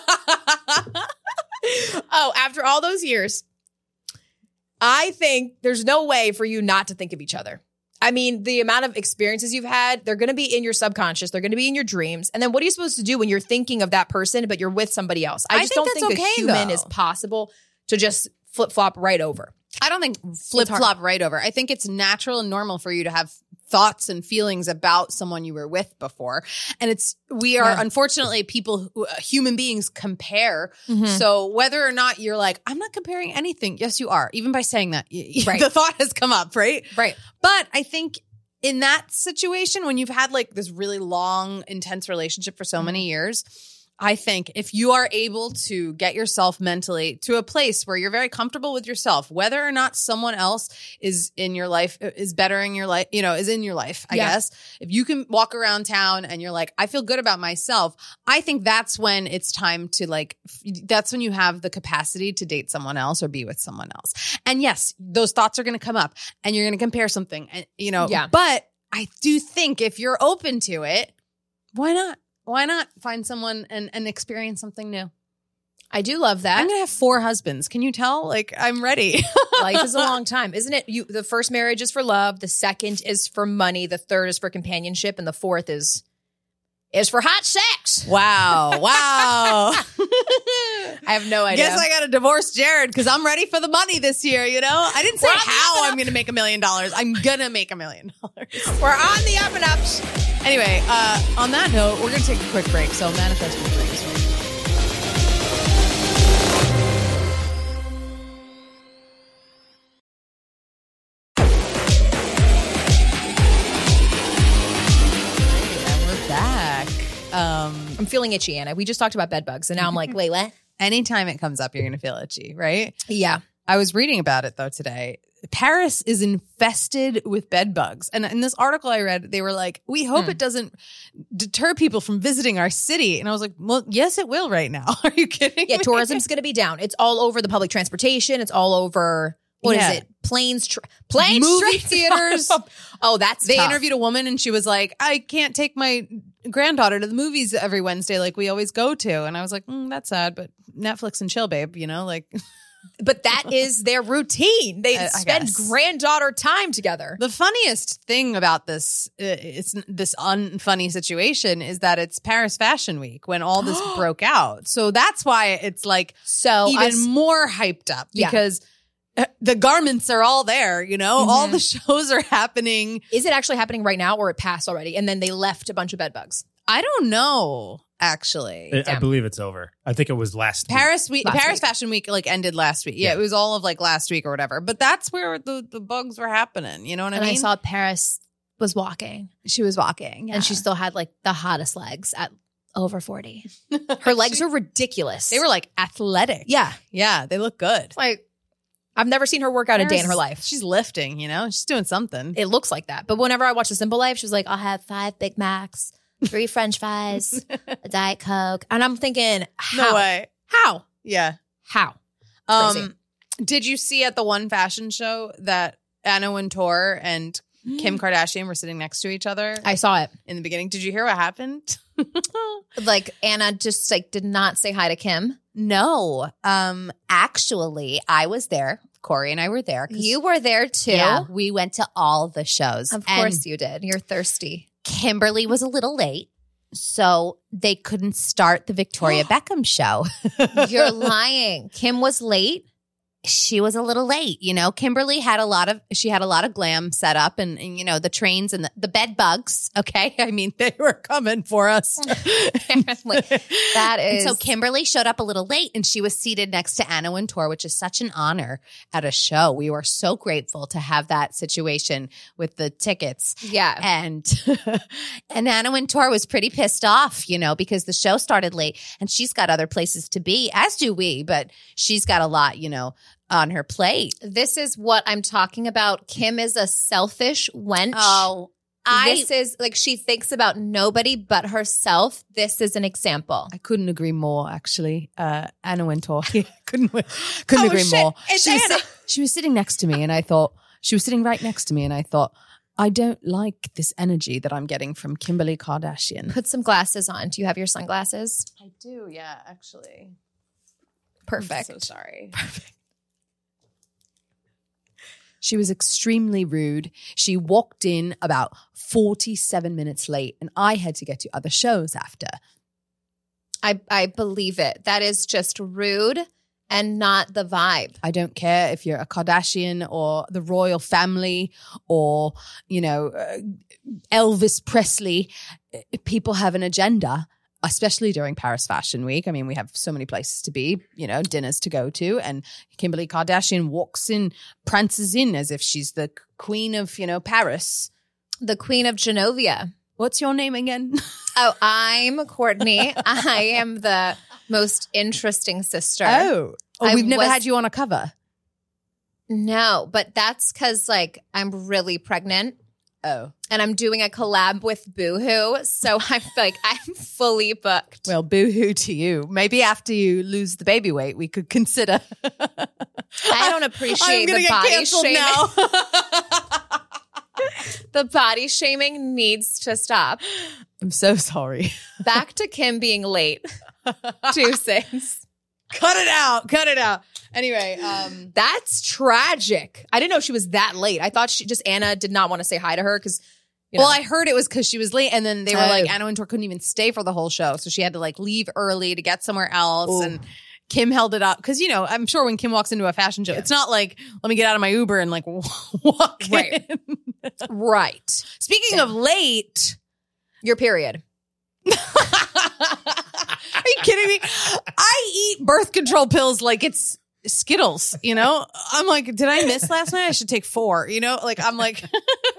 Oh, after all those years, I think there's no way for you not to think of each other. I mean, the amount of experiences you've had, they're going to be in your subconscious. They're going to be in your dreams. And then what are you supposed to do when you're thinking of that person, but you're with somebody else? I I just think don't that's think a okay, human though. is possible to just flip-flop right over. I don't think flip flop right over. I think it's natural and normal for you to have thoughts and feelings about someone you were with before. And it's, we are Yeah. unfortunately people, who, uh, human beings compare. Mm-hmm. So whether or not you're like, I'm not comparing anything. Yes, you are. Even by saying that, y- y- Right. the thought has come up, right? Right. But I think in that situation, when you've had like this really long, intense relationship for so many years, I think if you are able to get yourself mentally to a place where you're very comfortable with yourself, whether or not someone else is in your life, is bettering your life, you know, is in your life, I Yeah. guess. If you can walk around town and you're like, I feel good about myself, I think that's when it's time to like, f- that's when you have the capacity to date someone else or be with someone else. And yes, those thoughts are going to come up and you're going to compare something, and, you know, Yeah. but I do think if you're open to it, why not? Why not find someone and, and experience something new? I do love that. I'm going to have four husbands. Can you tell? Like, I'm ready. Life is a long time, isn't it? You, the first marriage is for love. The second is for money. The third is for companionship. And the fourth is is for hot sex. Wow. Wow. I have no idea. Guess I got to divorce Jared because I'm ready for the money this year, you know? I didn't say We're on the how up and I'm up. going to make a million dollars. I'm going to make a million dollars. We're on the up and ups. Anyway, uh, on that note, we're going to take a quick break. So manifest your dreams. And we're back. Um, I'm feeling itchy, Anna. We just talked about bed bugs, and now I'm like, wait, what? anytime it comes up, you're going to feel itchy, right? Yeah. I was reading about it though today. Paris is infested with bed bugs. And in this article I read, they were like, we hope Hmm. it doesn't deter people from visiting our city. And I was like, well, yes, it will right now. Are you kidding Yeah, me? tourism's going to be down. It's all over the public transportation. It's all over, what is Yeah. it? Planes, tra- planes, Movie trains, theaters. Oh, that's They tough. interviewed a woman and she was like, I can't take my granddaughter to the movies every Wednesday like we always go to. And I was like, mm, that's sad, but Netflix and chill, babe, you know, like But that is their routine. They I- I spend guess. granddaughter time together. the funniest thing about this, uh, it's this unfunny situation is that it's Paris Fashion Week when all this broke out. So that's why it's like So even us- more hyped up Yeah. because uh, the garments are all there, you know, Mm-hmm. all the shows are happening. is it actually happening right now or it passed already? And then they left a bunch of bed bugs. I don't know, actually. I, I Damn. believe it's over. I think it was last week. Paris week, Last Paris week. Fashion Week like ended last week. Yeah, Yeah. it was all of like last week or whatever. But that's where the, the bugs were happening. You know what I And mean? I saw Paris was walking she was walking, and she still had like the hottest legs at over forty. Her legs are ridiculous. they were like athletic. yeah. yeah, they look good. Like I've never seen her work out a day in her Paris- life. She's lifting, you know, she's doing something. It looks like that. But whenever I watch The Simple Life, she was like, I'll have five Big Macs, three French fries, a Diet Coke. And I'm thinking, how? No way. How? Yeah. How? Crazy. Um, did you see at the one fashion show that Anna Wintour and Kim Kardashian were sitting next to each other I saw it. in the beginning? Did you hear what happened? Like Anna just like did not say hi to Kim. No, um, actually, I was there. Corey and I were there. 'cause- You were there too. Yeah, we went to all the shows. Of And course you did. You're thirsty. Kimberly was a little late, so they couldn't start the Victoria Beckham show. You're lying. Kim was late. she was a little late. You know, Kimberly had a lot of, she had a lot of glam set up and, and you know, the trains and the, the bed bugs. Okay. I mean, they were coming for us. That And is so Kimberly showed up a little late and she was seated next to Anna Wintour, which is such an honor at a show. We were so grateful to have that situation with the tickets. yeah. And and Anna Wintour was pretty pissed off, you know, because the show started late and she's got other places to be, as do we, but she's got a lot, you know, on her plate. This is what I'm talking about. Kim is a selfish wench. Oh, I this is like she thinks about nobody but herself. This is an example. I couldn't agree more, actually. Uh, Anna Wintour. couldn't couldn't Oh, agree shit. more. It's She was, Anna. sit- she was sitting next to me, and I thought she was sitting right next to me, and I thought I don't like this energy that I'm getting from Kimberly Kardashian. Put some glasses on. Do you have your sunglasses? I do, yeah, actually. Perfect. I'm so sorry. Perfect. She was extremely rude. She walked in about forty-seven minutes late, and I had to get to other shows after. I, I believe it. That is just rude and not the vibe. I don't care if you're a Kardashian or the royal family or, you know, uh, Elvis Presley. People have an agenda, especially during Paris Fashion Week. I mean, we have so many places to be, you know, dinners to go to. And Kimberly Kardashian walks in, prances in as if she's the queen of, you know, Paris. The Queen of Genovia. What's your name again? Oh, I'm Courtney. I am the most interesting sister. Oh, oh I we've never was- had you on a cover. No, but that's because like I'm really pregnant. Oh, And I'm doing a collab with Boohoo. So I'm like, I'm fully booked. well, boo-hoo to you. Maybe after you lose the baby weight, we could consider. I don't appreciate I'm gonna the get body canceled shaming. now. The body shaming needs to stop. I'm so sorry. Back to Kim being late. Two things. Cut it out. Cut it out. Anyway, um, That's tragic. I didn't know she was that late. I thought she just Anna did not want to say hi to her because you know. well, I heard it was because she was late, and then they were Oh. like, Anna Wintour couldn't even stay for the whole show, so she had to like leave early to get somewhere else, Ooh. and Kim held it up because you know I'm sure when Kim walks into a fashion show, it's not like let me get out of my Uber and like walk Right. in. right. Speaking of late. Your period. Are you kidding me? I eat birth control pills like it's Skittles, you know? I'm like, did I miss last night? I should take four, you know? Like, I'm like,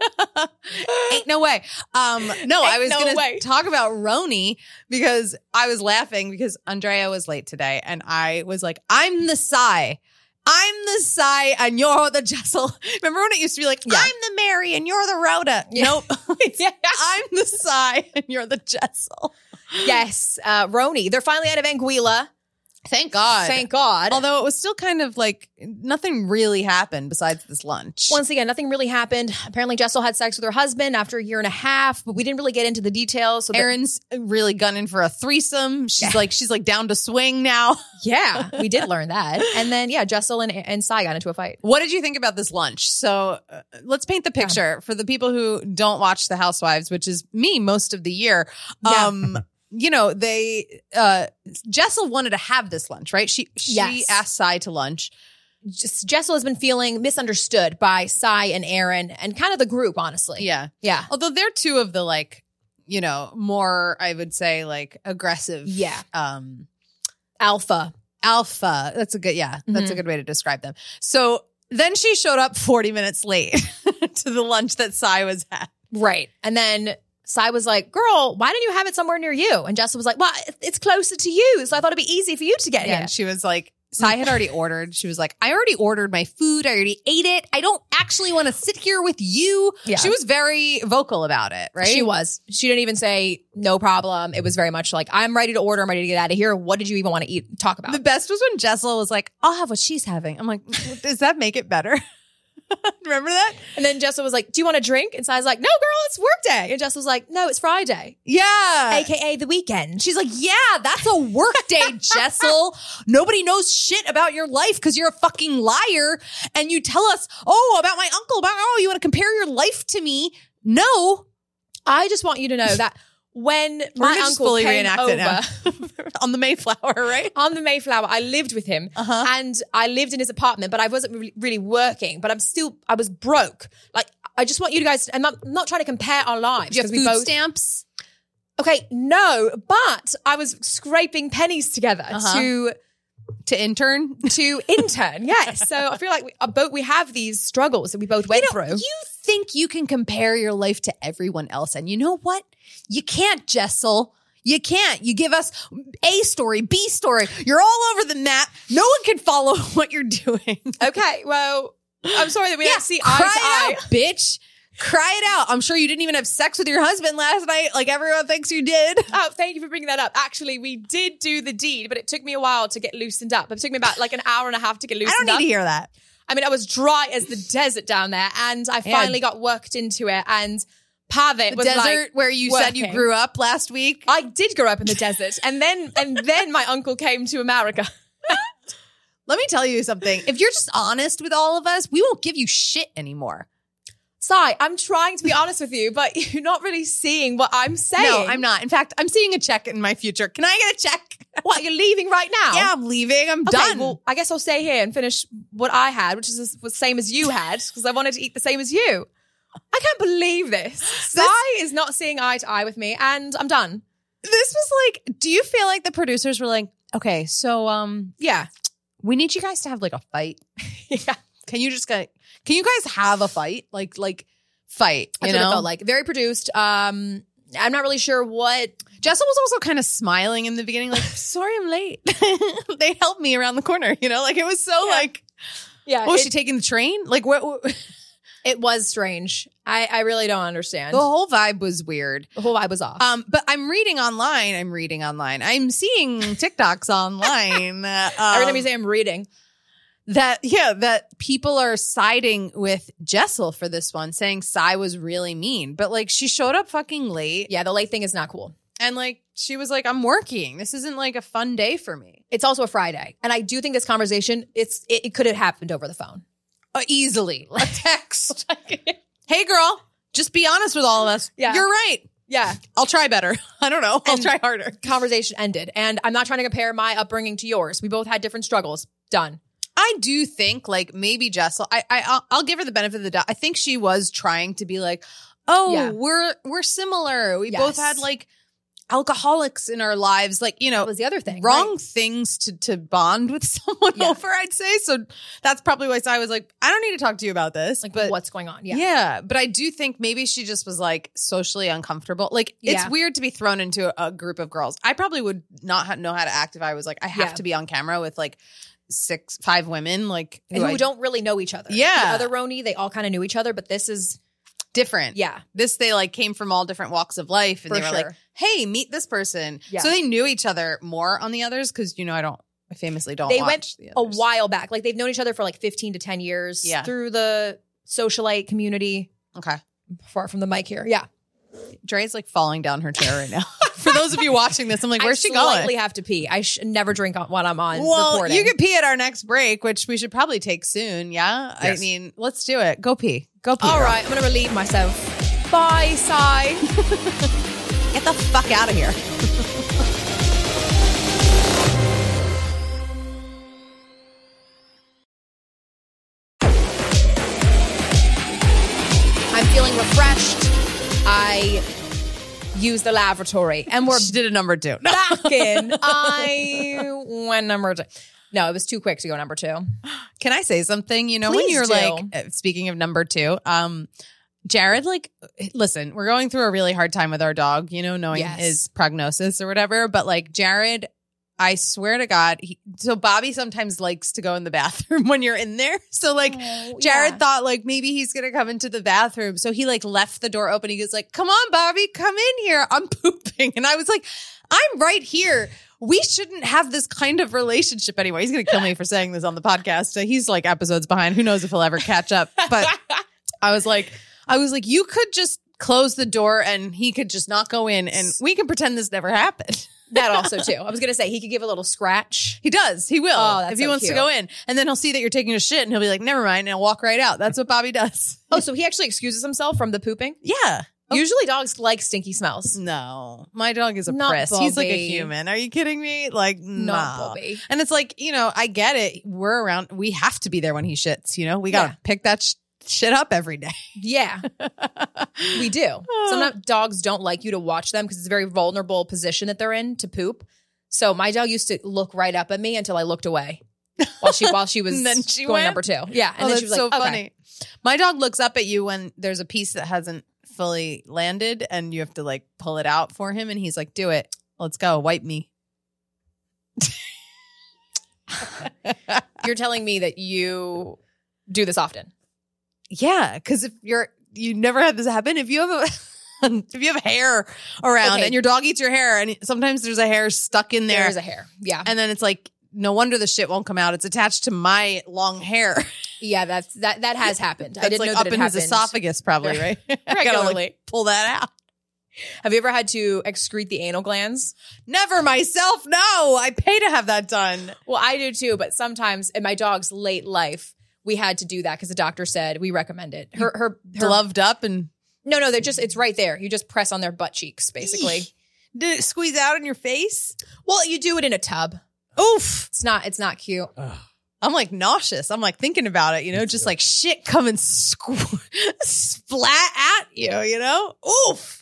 ain't no way. Um, no, I Ain't was no going way. to talk about Roni because I was laughing because Andrea was late today and I was like, I'm the Psy. I'm the Psy and you're the Jessel. Remember when it used to be like, Yeah. I'm the Mary and you're the Rhoda? Nope. Yeah. I'm the Psy and you're the Jessel. Yes. Uh, Roni. They're finally out of Anguilla. Thank God. Thank God. Although it was still kind of like nothing really happened besides this lunch. Once again, nothing really happened. Apparently, Jessel had sex with her husband after a year and a half, but we didn't really get into the details. So that- Erin's really gunning for a threesome. She's like, she's like down to swing now. yeah, we did learn that. And then, yeah, Jessel and, and Sai got into a fight. What did you think about this lunch? So uh, let's paint the picture for the people who don't watch The Housewives, which is me most of the year. Yeah. Um, you know, they, uh, Jessel wanted to have this lunch, right? She, she Yes. asked Sai to lunch. Just, Jessel has been feeling misunderstood by Sai and Erin and kind of the group, honestly. Yeah. Yeah. Although they're two of the like, you know, more, I would say like aggressive. Yeah. Um, Alpha. alpha. That's a good, yeah, that's Mhm. a good way to describe them. So then she showed up forty minutes late to the lunch that Sai was at. Right. And then Sai was like, girl, why didn't you have it somewhere near you? And Jessel was like, well, it- it's closer to you. So I thought it'd be easy for you to get Yeah. here. And she was like, Sai had already ordered. She was like, I already ordered my food. I already ate it. I don't actually want to sit here with you. Yeah. She was very vocal about it, right? She was. She didn't even say no problem. It was very much like, I'm ready to order. I'm ready to get out of here. What did you even want to eat? Talk about. The best was when Jessel was like, I'll have what she's having. I'm like, does that make it better? Remember that? And then Jessel was like, do you want a drink? And Sai's like, no, girl, it's work day. And Jessel was like, no, it's Friday, Yeah. A K A the weekend. She's like, yeah, that's a work day, Jessel. Nobody knows shit about your life because you're a fucking liar. And you tell us, oh, about my uncle, about, oh, you want to compare your life to me? No. I just want you to know that when We're my gonna just uncle fully came reenact over it now. On the Mayflower, right? on the Mayflower, I lived with him, Uh-huh. and I lived in his apartment, but I wasn't really, really working. But I'm still, I was broke. Like, I just want you guys. I'm not, I'm not trying to compare our lives. Do you have 'cause we food both, stamps? Okay, no, but I was scraping pennies together Uh-huh. to To intern? to intern. Yes, so I feel like we uh, both we have these struggles that we both went You know, through. you think you can compare your life to everyone else. And you know what? You can't, Jessel. You can't. You give us A story, B story. You're all over the map. No one can follow what you're doing. Okay, well, I'm sorry that we Yeah, don't see cry eye to eye. it out, bitch. Cry it out. I'm sure you didn't even have sex with your husband last night like everyone thinks you did. Oh, thank you for bringing that up. Actually, we did do the deed, but it took me a while to get loosened up. It took me about like an hour and a half to get I loosened don't need up. to hear that. I mean, I was dry as the desert down there, and I finally got worked into it. And Pavitt The was desert like, where you said you working. grew up last week. I did grow up in the desert, and then and then my uncle came to America. Let me tell you something. If you're just honest with all of us, we won't give you shit anymore. Sai, I'm trying to be honest with you, but you're not really seeing what I'm saying. No, I'm not. In fact, I'm seeing a check in my future. Can I get a check? What, you're leaving right now? Yeah, I'm leaving. I'm Okay, done. well, I guess I'll stay here and finish what I had, which is the same as you had, because I wanted to eat the same as you. I can't believe this. Sai is not seeing eye to eye with me, and I'm done. This was like, do you feel like the producers were like, okay, so um, Yeah. we need you guys to have like a fight. Yeah. Can you just get, can you guys have a fight? Like, like fight, you That's know? what it felt like. Very produced. Um, I'm not really sure what. Jessel was also kind of smiling in the beginning, like, sorry I'm late. They helped me around the corner, you know? Like, it was so Yeah. like, Yeah. oh, was it, she taking the train? Like, what? what it was strange. I, I really don't understand. the whole vibe was weird. The whole vibe was off. Um, but I'm reading online. I'm reading online. I'm seeing TikToks online. Uh, Every time um, you say I'm reading. that, yeah, that people are siding with Jessel for this one, saying Sai was really mean. But like, she showed up fucking late. Yeah, the late thing is not cool. And like, she was like, I'm working. This isn't like a fun day for me. It's also a Friday. And I do think this conversation, it's it, it could have happened over the phone. Uh, easily. A text. Hey, girl, just be honest with all of us. Yeah. You're right. Yeah. I'll try better. I don't know. I'll And- try harder. Conversation ended. And I'm not trying to compare my upbringing to yours. We both had different struggles. Done. I do think like maybe Jessel, I, I, I'll, I'll give her the benefit of the doubt. I think she was trying to be like, oh, Yeah. we're, we're similar. We Yes. both had like alcoholics in our lives. Like, you know, That was the other thing. wrong right? things to, to bond with someone Yeah. over, I'd say. So that's probably why I was like, I don't need to talk to you about this. Like, but what's going on? Yeah. yeah. But I do think maybe she just was like socially uncomfortable. Like it's Yeah. weird to be thrown into a, a group of girls. I probably would not ha- know how to act if I was like, I have Yeah. to be on camera with like six, five women, like And who I- don't really know each other. Yeah. The other Roni, they all kind of knew each other, but this is, different. yeah. This, they like came from all different walks of life and For they were sure. like, hey, meet this person. Yeah. So they knew each other more on the others because, you know, I don't, I famously don't They watch went the a others. while back. Like they've known each other for like fifteen to ten years Yeah. through the socialite community. Okay. Far from the mic here. Yeah. Dre's like falling down her chair right now. For those of you watching this, I'm like, where's I she going? slightly have to pee. I sh- never drink on- while I'm on Well, recording. you can pee at our next break, which we should probably take soon. Yeah. I Yes. mean, let's do it. Go pee. Go pee. All girl. right. I'm going to relieve myself. Bye, Sai. Get the fuck out of here. I'm feeling refreshed. I use the lavatory and we're She did a number two. back in. I went number two. No, it was too quick to go number two. Can I say something? You know, when Please you're do. like, uh, speaking of number two, um, Jared, like, listen, we're going through a really hard time with our dog, you know, knowing Yes. his prognosis or whatever. But like, Jared, I swear to God, he, so Bobby sometimes likes to go in the bathroom when you're in there. So like, Oh, Jared yeah. thought like maybe he's gonna come into the bathroom, so he like left the door open. He goes like, "Come on, Bobby, come in here. I'm pooping," and I was like, "I'm right here. We shouldn't have this kind of relationship anymore." He's gonna kill me for saying this on the podcast. So he's like episodes behind. Who knows if he'll ever catch up? But I was like, I was like, you could just close the door and he could just not go in, and we can pretend this never happened. That also too. I was gonna say he could give a little scratch. He does. He will. Oh, that's if he so wants cute. to go in. And then he'll see that you're taking a shit and he'll be like, never mind, and he'll walk right out. That's what Bobby does. Oh, so he actually excuses himself from the pooping? Yeah. Usually dogs like stinky smells. No, my dog is a Not priss. He's like a Bobby. human. Are you kidding me? Like, Not no. Bobby. And it's like, you know, I get it. We're around. We have to be there when he shits. You know, we got to Yeah. pick that sh- shit up every day. Yeah, we do. Sometimes dogs don't like you to watch them because it's a very vulnerable position that they're in to poop. So my dog used to look right up at me until I looked away while she while she was And then she going went? number two. Yeah, and Oh, then that's she was like, so okay. funny. My dog looks up at you when there's a piece that hasn't fully landed and you have to like pull it out for him. And he's like, do it. Let's go. Wipe me. You're telling me that you do this often. Yeah. Because if you're, you never had this happen. If you have a, if you have hair around Okay. and your dog eats your hair and sometimes there's a hair stuck in there. There's a hair. Yeah, And then it's like, no wonder the shit won't come out. It's attached to my long hair. yeah. That's that. That has happened. I That's didn't like know that up it in his happened. esophagus, probably, right? I gotta Regularly. like pull that out. Have you ever had to excrete the anal glands? Never myself. No, I pay to have that done. Well, I do too, but sometimes in my dog's late life, we had to do that because the doctor said we recommend it. Her, her, her Gloved up and No, no, they're just, it's right there. You just press on their butt cheeks, basically. did it squeeze out in your face? Well, you do it in a tub. Oof. It's not, it's not cute. I'm like nauseous. I'm like thinking about it, you know, just like shit coming squ- splat at you, you know? Oof.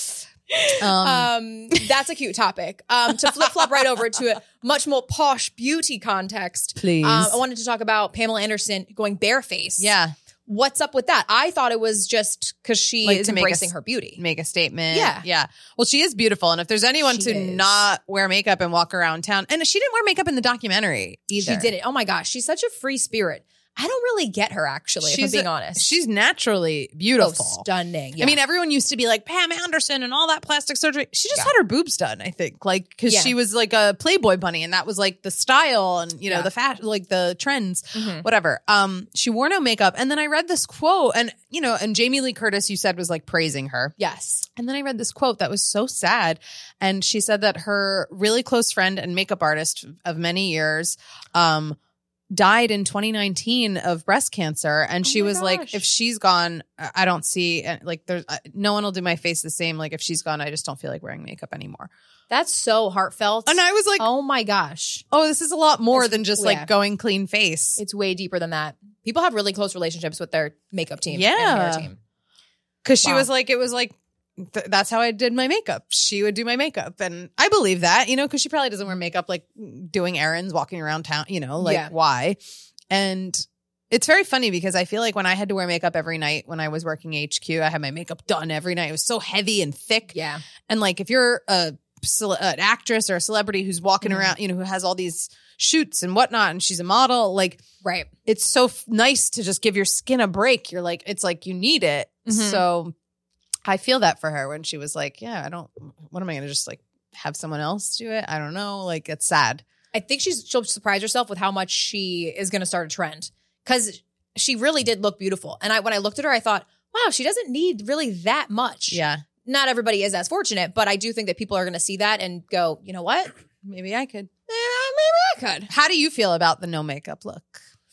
Um, Um, that's a cute topic. Um, to flip flop right over to a much more posh beauty context. Please. Um, I wanted to talk about Pamela Anderson going barefaced. yeah. What's up with that? I thought it was just because she Like is to make embracing us- her beauty. Make a statement. Yeah. Yeah. Well, she is beautiful. And if there's anyone She to is. not wear makeup and walk around town, and she didn't wear makeup in the documentary either. She did it. Oh my gosh. She's such a free spirit. I don't really get her, actually, if I'm being a- honest. She's naturally Oh, beautiful. stunning. Yeah. I mean, everyone used to be like Pam Anderson and all that plastic surgery. She just Yeah. had her boobs done, I think, like because Yeah. she was like a Playboy bunny, and that was like the style and you know Yeah. the fashion, like the trends, Mhm. whatever. Um, she wore no makeup, and then I read this quote, and you know, and Jamie Lee Curtis, you said was like praising her, yes. and then I read this quote that was so sad, and she said that her really close friend and makeup artist of many years, um. died in twenty nineteen of breast cancer, and she my was like, gosh. if she's gone, I I don't see uh, like there's uh, no one will do my face the same. Like if she's gone, I just don't feel like wearing makeup anymore. That's so heartfelt. And I was like, oh, oh my gosh. this is a lot more It's- than just yeah. like going clean face. It's way deeper than that. People have really close relationships with their makeup team Yeah. and hair team. Because she Wow. was like, it was like. Th- that's how I did my makeup. She would do my makeup. And I believe that, you know, because she probably doesn't wear makeup like doing errands, walking around town, you know, like Yeah. why? And it's very funny because I feel like when I had to wear makeup every night when I was working H Q, I had my makeup done every night. It was so heavy and thick. Yeah. And like if you're a cele- an actress or a celebrity who's walking Mhm. around, you know, who has all these shoots and whatnot, and she's a model, like Right. it's so f- nice to just give your skin a break. You're like, it's like you need it. Mhm. So I feel that for her when she was like, yeah, I don't, what am I going to just like have someone else do it? I don't know. Like it's sad. I think she's she'll surprise herself with how much she is going to start a trend because she really did look beautiful. And I when I looked at her, I thought, wow, she doesn't need really that much. Yeah. Not everybody is as fortunate, but I do think that people are going to see that and go, you know what? Maybe I could. Eh, maybe I could. How do you feel about the no makeup look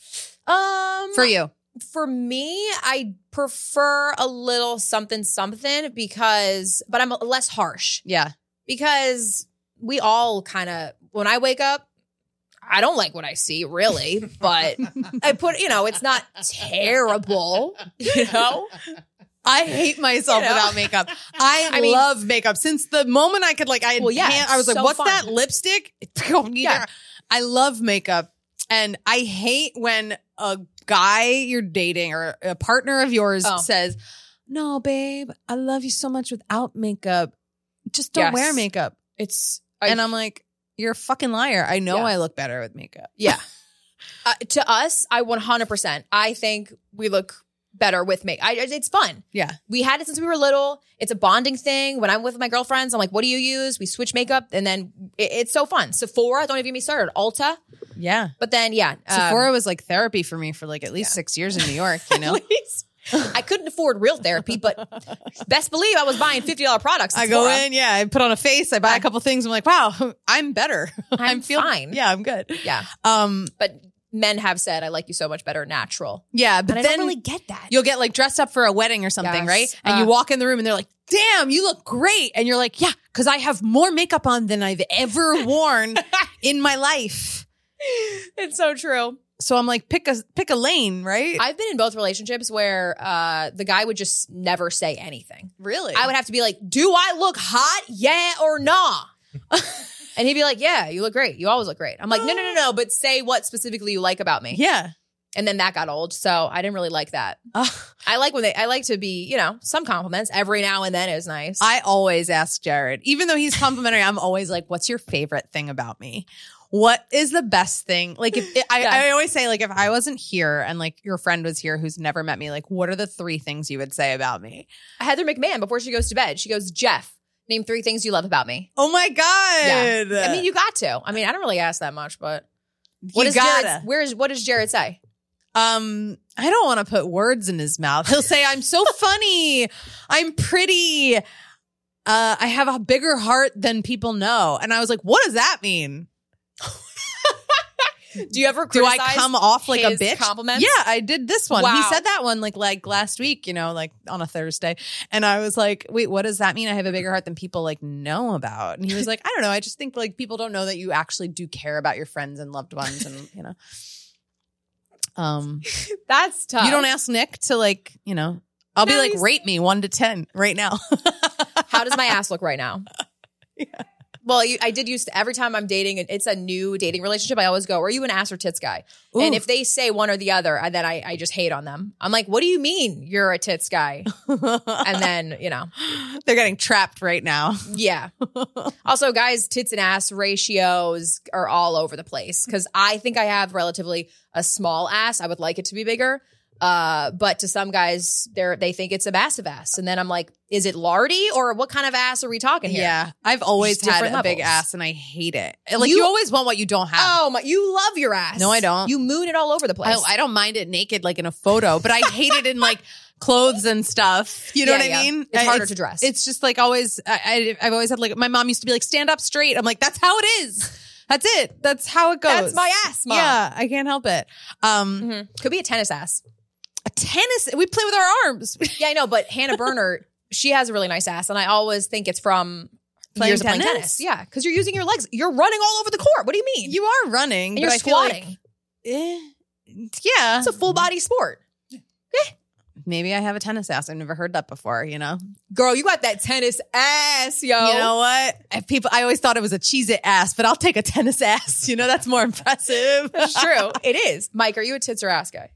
Um, for you? For me, I prefer a little something something because, but I'm less harsh Yeah. because we all kind of, when I wake up, I don't like what I see really, but I put, you know, it's not terrible, you know? I hate myself You know? without makeup. I, I mean- love makeup. Since the moment I could like, I had Well, yeah, hand- I was like, so what's fun. that lipstick? Yeah. I love makeup. And I hate when a guy you're dating or a partner of yours Oh. says, no, babe, I love you so much without makeup. Just don't Yes. wear makeup. It's, and I'm like, you're a fucking liar. I know Yeah. I look better with makeup. yeah. Uh, to us, I one hundred percent. I think we look better with makeup. I, it's fun. Yeah. We had it since we were little. It's a bonding thing. When I'm with my girlfriends, I'm like, what do you use? We switch makeup and then it, it's so fun. Sephora, don't even get me started. Ulta. Yeah. But then, yeah. um, Sephora was like therapy for me for like at least yeah. six years in New York, you know? please. I couldn't afford real therapy, but best believe I was buying fifty dollars products. at I go Sephora. in, yeah, I put on a face, I buy a couple things. I'm like, wow, I'm better. I'm feeling fine. Yeah, I'm good. Yeah. Um, But men have said, I like you so much better natural. Yeah, but But I then don't really get that. you'll get like dressed up for a wedding or something, Yes. right? And Uh. you walk in the room and they're like, damn, you look great. And you're like, yeah, because I have more makeup on than I've ever worn in my life. It's so true. So I'm like, pick a pick a lane, right? I've been in both relationships where uh, the guy would just never say anything. really? I would have to be like, do I look hot? Yeah or nah? And he'd be like, yeah, you look great. You always look great. I'm like, no, no, no, no. But say what specifically you like about me. Yeah. And then that got old. So I didn't really like that. Ugh. I like when they, I like to be, you know, some compliments every now and then is nice. I always ask Jared, even though he's complimentary, I'm always like, what's your favorite thing about me? What is the best thing? Like, if I, Yeah. I always say, like, if I wasn't here and like your friend was here who's never met me, like, what are the three things you would say about me? Heather McMahon, before she goes to bed, she goes, Jeff, name three things you love about me. Oh my God. Yeah. I mean, you got to. I mean, I don't really ask that much, but what You does gotta. Jared, where is, what does Jared say? Um, I don't want to put words in his mouth. He'll say, I'm so funny. I'm pretty. Uh, I have a bigger heart than people know. And I was like, what does that mean? Do you ever Do I criticize come off like a his bitch? compliments? Yeah, I did this one. He Wow. said that one like like last week, you know, like on a Thursday. And I was like, wait, what does that mean? I have a bigger heart than people like know about. And he was like, I don't know. I just think like people don't know that you actually do care about your friends and loved ones and, you know. Um That's tough. you don't ask Nick to like, you know, I'll No, be like, he's- rate me one to ten right now. How does my ass look right now? Well, you, I did used to, every time I'm dating, and it's a new dating relationship, I always go, are you an ass or tits guy? And Ooh. if they say one or the other, I, then I, I just hate on them. I'm like, what do you mean you're a tits guy? And then, you know, They're getting trapped right now. yeah. Also, guys, tits and ass ratios are all over the place because I think I have relatively a small ass. I would like it to be bigger. Uh, but to some guys, they're, they think it's a massive ass. And then I'm like, is it lardy or what kind of ass are we talking here? Yeah. I've always Just had a different big levels. ass and I hate it. Like you, You- always want what you don't have. Oh my, you love your ass. No, I don't. You moon it all over the place. I, I don't mind it naked, like in a photo, but I hate it in like clothes and stuff. You know Yeah, what I yeah. mean? It's I- harder to dress. It's just like always, I, I, I've always had like, my mom used to be like, stand up straight. I'm like, that's how it is. That's it. That's how it goes. That's my ass, Mom. Yeah, I can't help it. Um, Mhm. Could be a tennis ass. a tennis, we play with our arms. Yeah, I know, but Hannah Berner, she has a really nice ass, and I always think it's from Playing years of playing tennis? tennis. Yeah, because you're using your legs. You're running all over the court. What do you mean? You are running, and but you're I feel like- squatting. eh, yeah. It's a full body sport. Maybe I have a tennis ass. I've never heard that before, you know? Girl, you got that tennis ass, yo. You know what? If people, I always thought it was a Cheez-It ass, but I'll take a tennis ass. You know, that's more impressive. It's true. It is. Mike, are you a tits or ass guy?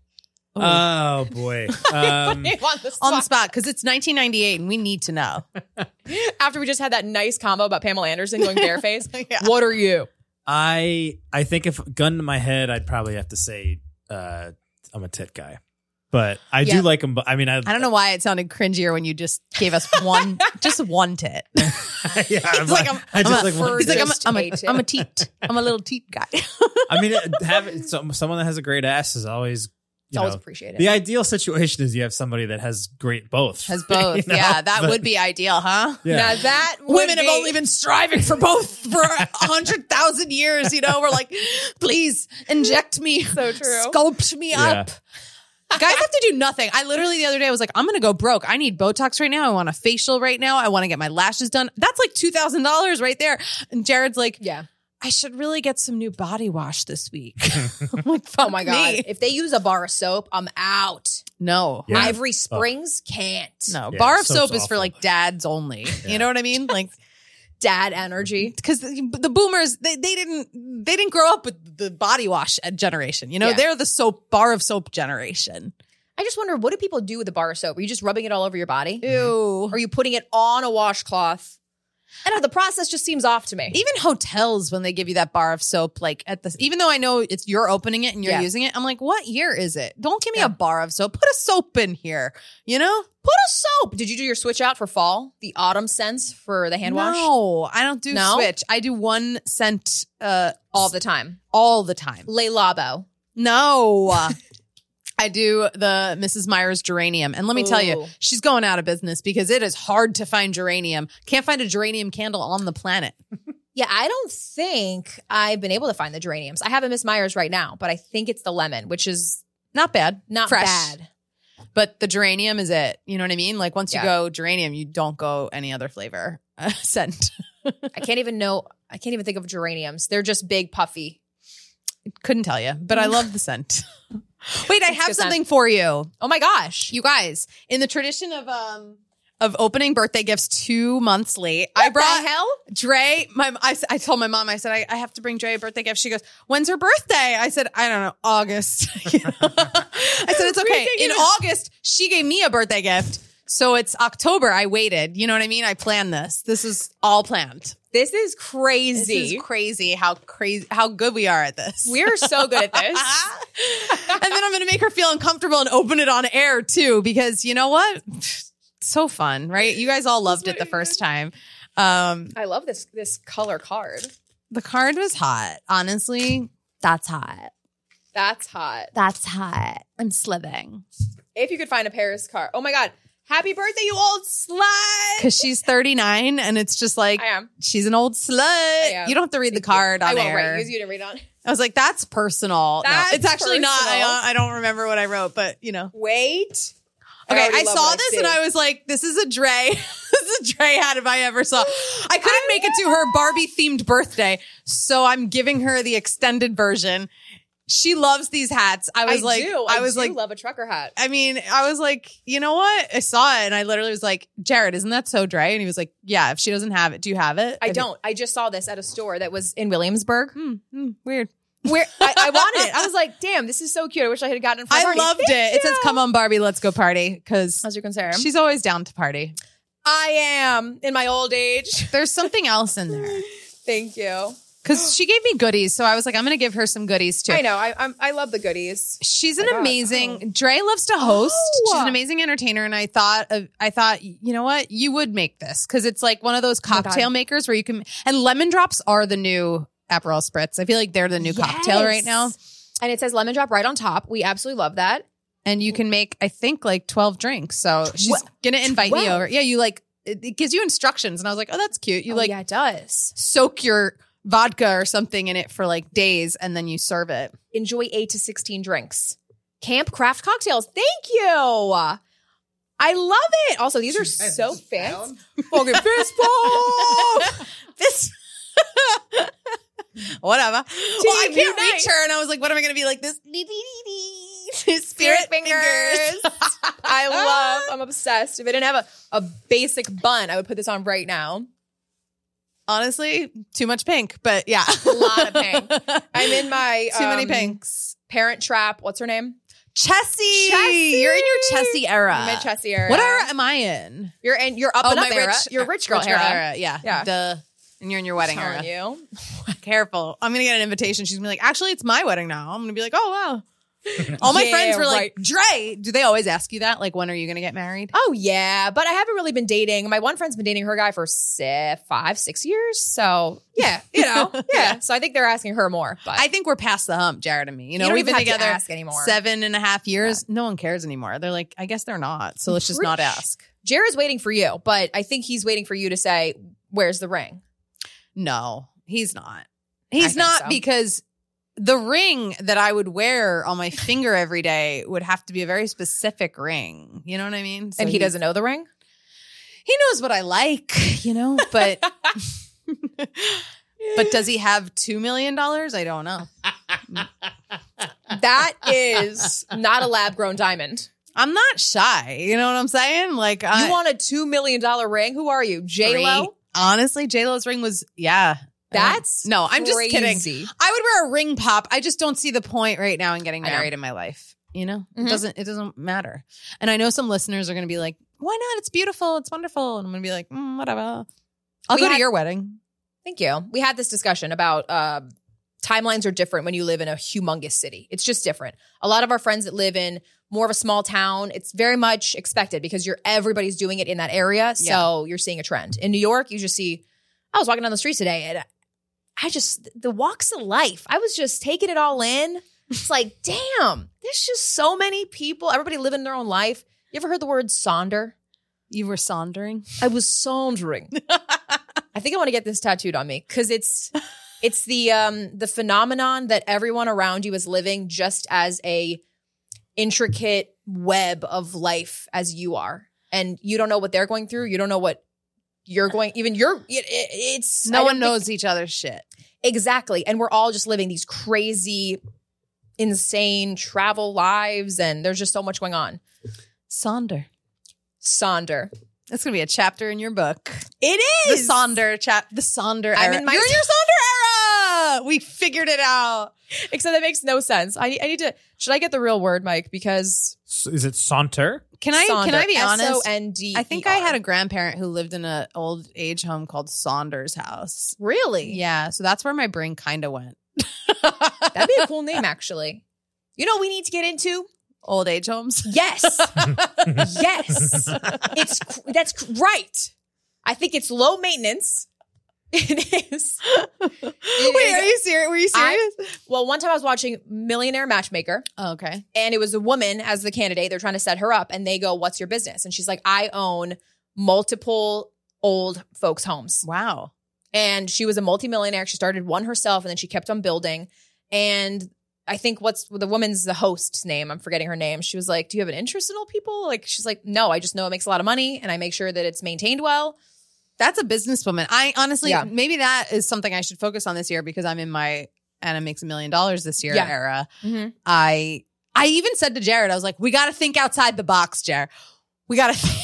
Oh boy. Um, On the On the spot. spot, because it's nineteen ninety-eight and we need to know. After we just had that nice combo about Pamela Anderson going bareface, Yeah. what are you? I I think if gun to my head, I'd probably have to say uh, I'm a tit guy, but I Yeah. do like them. But I mean, I, I don't know why it sounded cringier when you just gave us one, just one tit. yeah, I'm like, I'm- I just I'm a like one He's like, I'm a, Just I'm a, hate it. I'm a teat. I'm a little teat guy. I mean, having some, someone that has a great ass is always, It's you always know, appreciated. the ideal situation is you have somebody that has great both. Has both. You know? Yeah, that But- would be ideal, huh? Yeah. Now that would Women have be- only been striving for both for a hundred thousand years. You know, we're like, please inject me, So true. sculpt me Yeah. up. Guys have to do nothing. I literally the other day I was like, I'm gonna go broke. I need Botox right now. I want a facial right now. I want to get my lashes done. That's like two thousand dollars right there. And Jared's like, Yeah. I should really get some new body wash this week. I'm like, Oh fuck my God. me. If they use a bar of soap, I'm out. No. Yeah. Ivory Springs can't. No, Yeah, bar of soap's soap is for awful. like dads only. You know what I mean? Like, Dad energy. because the, the boomers they, they didn't they didn't grow up with the body wash generation. You know, Yeah. they're the soap bar of soap generation. I just wonder, what do people do with the bar of soap? Are you just rubbing it all over your body? Ew. Are you putting it on a washcloth? I don't know. The process just seems off to me. Even hotels when they give you that bar of soap, like at the even though I know it's you're opening it and you're Yeah. using it, I'm like, what year is it? Don't give me Yeah. a bar of soap. Put a soap in here. You know? Put a soap. Did you do your switch out for fall? The autumn scents for the hand wash? No, I don't do No? switch. I do one scent uh All the time. all the time. Le Labo. No. I do the Missus Myers geranium. And let me tell you, Ooh. she's going out of business because it is hard to find geranium. Can't find a geranium candle on the planet. Yeah, I don't think I've been able to find the geraniums. I have a Miss Myers right now, but I think it's the lemon, which is Not bad. not Fresh. bad. But the geranium is it. You know what I mean? Like once you Yeah. go geranium, you don't go any other flavor uh, scent. I can't even know. I can't even think of geraniums. They're just big, puffy. Couldn't tell you, but I love the scent. Wait, I It's have good something for you. Oh my gosh. You guys, in the tradition of um of opening birthday gifts two months late, I brought the hell? Dre. My I, I told my mom, I said I, I have to bring Dre a birthday gift. She goes, "When's her birthday?" I said, "I don't know, August." You know? I said, "It's okay." In August, she gave me a birthday gift, so it's October. I waited. You know what I mean? I planned this. This is all planned. This is This crazy. is crazy how crazy how good we are at this. We're so good at this. And then I'm going to make her feel uncomfortable and open it on air too, because you know what? So fun, right? You guys all loved it the first time. Um, I love this this color card. the card was hot. Honestly, that's hot. That's hot. That's hot. I'm sliving. If you could find a Paris card. Oh my God. Happy birthday, you old slut. Because she's thirty-nine and it's just like, I am. she's an old slut. am. You don't have to read the card I on won't air. write you. You didn't read on. I was like, that's personal. That's no, it's actually not. personal. I, I don't remember what I wrote, but you know. Wait. Okay, already I, love saw what this see. and I was like, this is a Dre. This is a Dre hat if I ever saw. I couldn't make it to her Barbie themed birthday, so I'm giving her the extended version. She loves these hats. I was I like, do. I was do like, love a trucker hat. I mean, I was like, you know what? I saw it and I literally was like, Jared, isn't that so Dre? And he was like, yeah, if she doesn't have it, do you have it? I And- don't. I just saw this at a store that was in Williamsburg. Hmm, hmm, weird. Where I, I wanted it. I was like, damn, this is so cute. I wish I had gotten it for a I party. loved Thank it. It says, you. come on, Barbie, let's go party. Because How's your concern? she's always down to party. I am in my old age. There's something else in there. Thank you. Because she gave me goodies. So I was like, I'm going to give her some goodies too. I know. I I'm, I love the goodies. She's an My God. amazing. Dre loves to host. Oh. She's an amazing entertainer, and I thought, of, I thought, you know what, you would make this because it's like one of those my cocktail God. makers where you can. And lemon drops are the new Aperol spritz. I feel like they're the new cocktail Yes. right now, And it says lemon drop right on top. We absolutely love that. and you can make, I think, like twelve drinks. So she's What? gonna invite me twelve? over. Yeah, you like it, it gives you instructions, and I was like, oh, that's cute. You Oh, like yeah, it does. soak your vodka or something in it for like days, and then you serve it. Enjoy eight to sixteen drinks. Camp craft cocktails. Thank you. I love it. Also, these are so fancy. Fucking fist bump. This. Whatever. Well, I Team can't unite. reach her, and I was like, "What am I going to be like this?" Spirit, Spirit fingers. fingers. I love. I'm obsessed. If I didn't have a, a basic bun, I would put this on right now. Honestly, too much pink, but yeah, A lot of pink. I'm in my too many um, pinks. Parent Trap. What's her name? Chessie. Chessie. You're in your Chessie era. I'm in Chessie era. What era am I in? You're in. You're up and up era. You're rich girl rich era. Yeah, Yeah. Duh. And you're in your wedding era. Telling you. Careful. I'm gonna get an invitation. She's gonna be like, actually, it's my wedding now. I'm gonna be like, oh wow. All my Yeah, friends were like, right. Dre. Do they always ask you that? Like, when are you gonna get married? Oh yeah, but I haven't really been dating. My one friend's been dating her guy for se- five, six years. So yeah, you know, yeah. So I think they're asking her more. But I think we're past the hump, Jared and me. You know, You don't we've even been have to together ask anymore. seven and a half years. No one cares anymore. They're like, I guess they're not. So let's just not Pretty- ask. Jared's waiting for you, but I think he's waiting for you to say, "Where's the ring?" No, he's not. He's think not so. because the ring that I would wear on my finger every day would have to be a very specific ring. You know what I mean? So And he he's- doesn't know the ring. He knows what I like, you know, but but does he have two million dollars? I don't know. That is not a lab grown diamond. I'm not shy. You know what I'm saying? Like, I, You want a two million dollar ring? Who are you, J Lo? Three. Honestly, J Lo's ring was yeah. That's no. I'm just kidding. crazy. I would wear a ring pop. I just don't see the point right now in getting I know. married in my life. You know, Mhm. it doesn't. It doesn't matter. And I know some listeners are going to be like, "Why not? It's beautiful. It's wonderful." And I'm going to be like, mm, "Whatever." I'll We go had- to your wedding. Thank you. We had this discussion about uh, timelines are different when you live in a humongous city. It's just different. A lot of our friends that live in more of a small town, it's very much expected because you're everybody's doing it in that area. So you're seeing a trend. In New York, you just see. I was walking down the street today, and I just the walks of life. I was just taking it all in. It's like, damn, there's just so many people. Everybody living their own life. You ever heard the word sonder? You were sondering. I was sondering. I think I want to get this tattooed on me because it's it's the um the phenomenon that everyone around you is living just as a intricate web of life as you are, and you don't know what they're going through. You don't know what you're going. Even you're. It, it, it's No I one don't knows think- each other's shit. exactly, and we're all just living these crazy, insane travel lives, and there's just so much going on. Sonder. Sonder, That's gonna be a chapter in your book. it The is Sonder chap. The Sonder era. I'm in my- You're in your Sonder era. We figured it out. Except that makes no sense. I, I need to. Should I get the real word, Mike? Because S- Is it saunter? Can I? Sonder, Can I be honest? S O N D E R. I think I had a grandparent who lived in an old age home called Saunders House. really. Yeah, so that's where my brain kind of went. That'd be a cool name, actually. You know, what we need to get into. Old age homes. Yes, yes. It's that's right. I think it's low maintenance. It is. Wait, are you serious? Were you I- serious? Well, one time I was watching Millionaire Matchmaker. Oh, okay. And it was a woman as the candidate. They're trying to set her up, and they go, "What's your business?" And she's like, "I own multiple old folks' homes." Wow. And she was a multimillionaire. She started one herself, and then she kept on building. And I think what's the woman's the host's name? I'm forgetting her name. She was like, "Do you have an interest in old people?" Like, she's like, "No, I just know it makes a lot of money, and I make sure that it's maintained well." That's a businesswoman. I honestly, Yeah. maybe that is something I should focus on this year because I'm in my Anna makes a million dollars this year Yeah. era. Mm-hmm. I I even said to Jared, I was like, we got to think outside the box, Jared. We got to.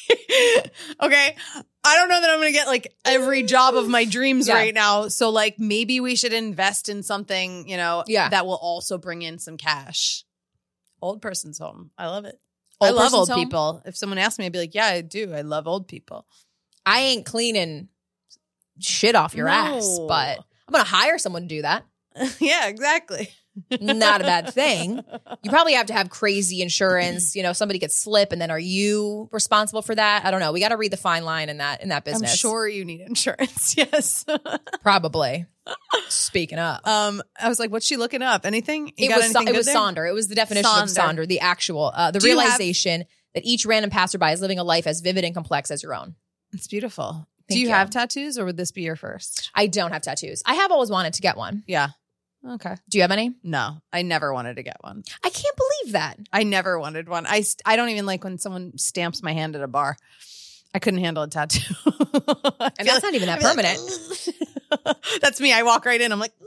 Okay. I don't know that I'm going to get like every job of my dreams Yeah. right now. So like maybe we should invest in something, you know, Yeah. that will also bring in some cash. Old person's home. I love it. Old I love person's old home? people. If someone asked me, I'd be like, yeah, I do. I love old people. I ain't cleaning shit off your No. ass, but I'm going to hire someone to do that. Yeah, exactly. Not a bad thing. You probably have to have crazy insurance. You know, somebody gets slip, and then are you responsible for that? I don't know. We got to read the fine line in that in that business. I'm sure you need insurance. Yes. Probably. Speaking up. um, I was like, what's she looking up? Anything? You It got was, anything it good was there? Sonder. It was the definition of Sonder. Sonder, the actual, uh, the Do you have- realization that each random passerby is living a life as vivid and complex as your own. It's beautiful. Thank Do you, you. have tattoos or would this be your first? I don't have tattoos. I have always wanted to get one. Yeah. Okay. Do you have any? No, I never wanted to get one. I can't believe that. I never wanted one. I, st- I don't even like when someone stamps my hand at a bar. I couldn't handle a tattoo. I And feel that's not even that I feel permanent. like- that's me. I walk right in. I'm like,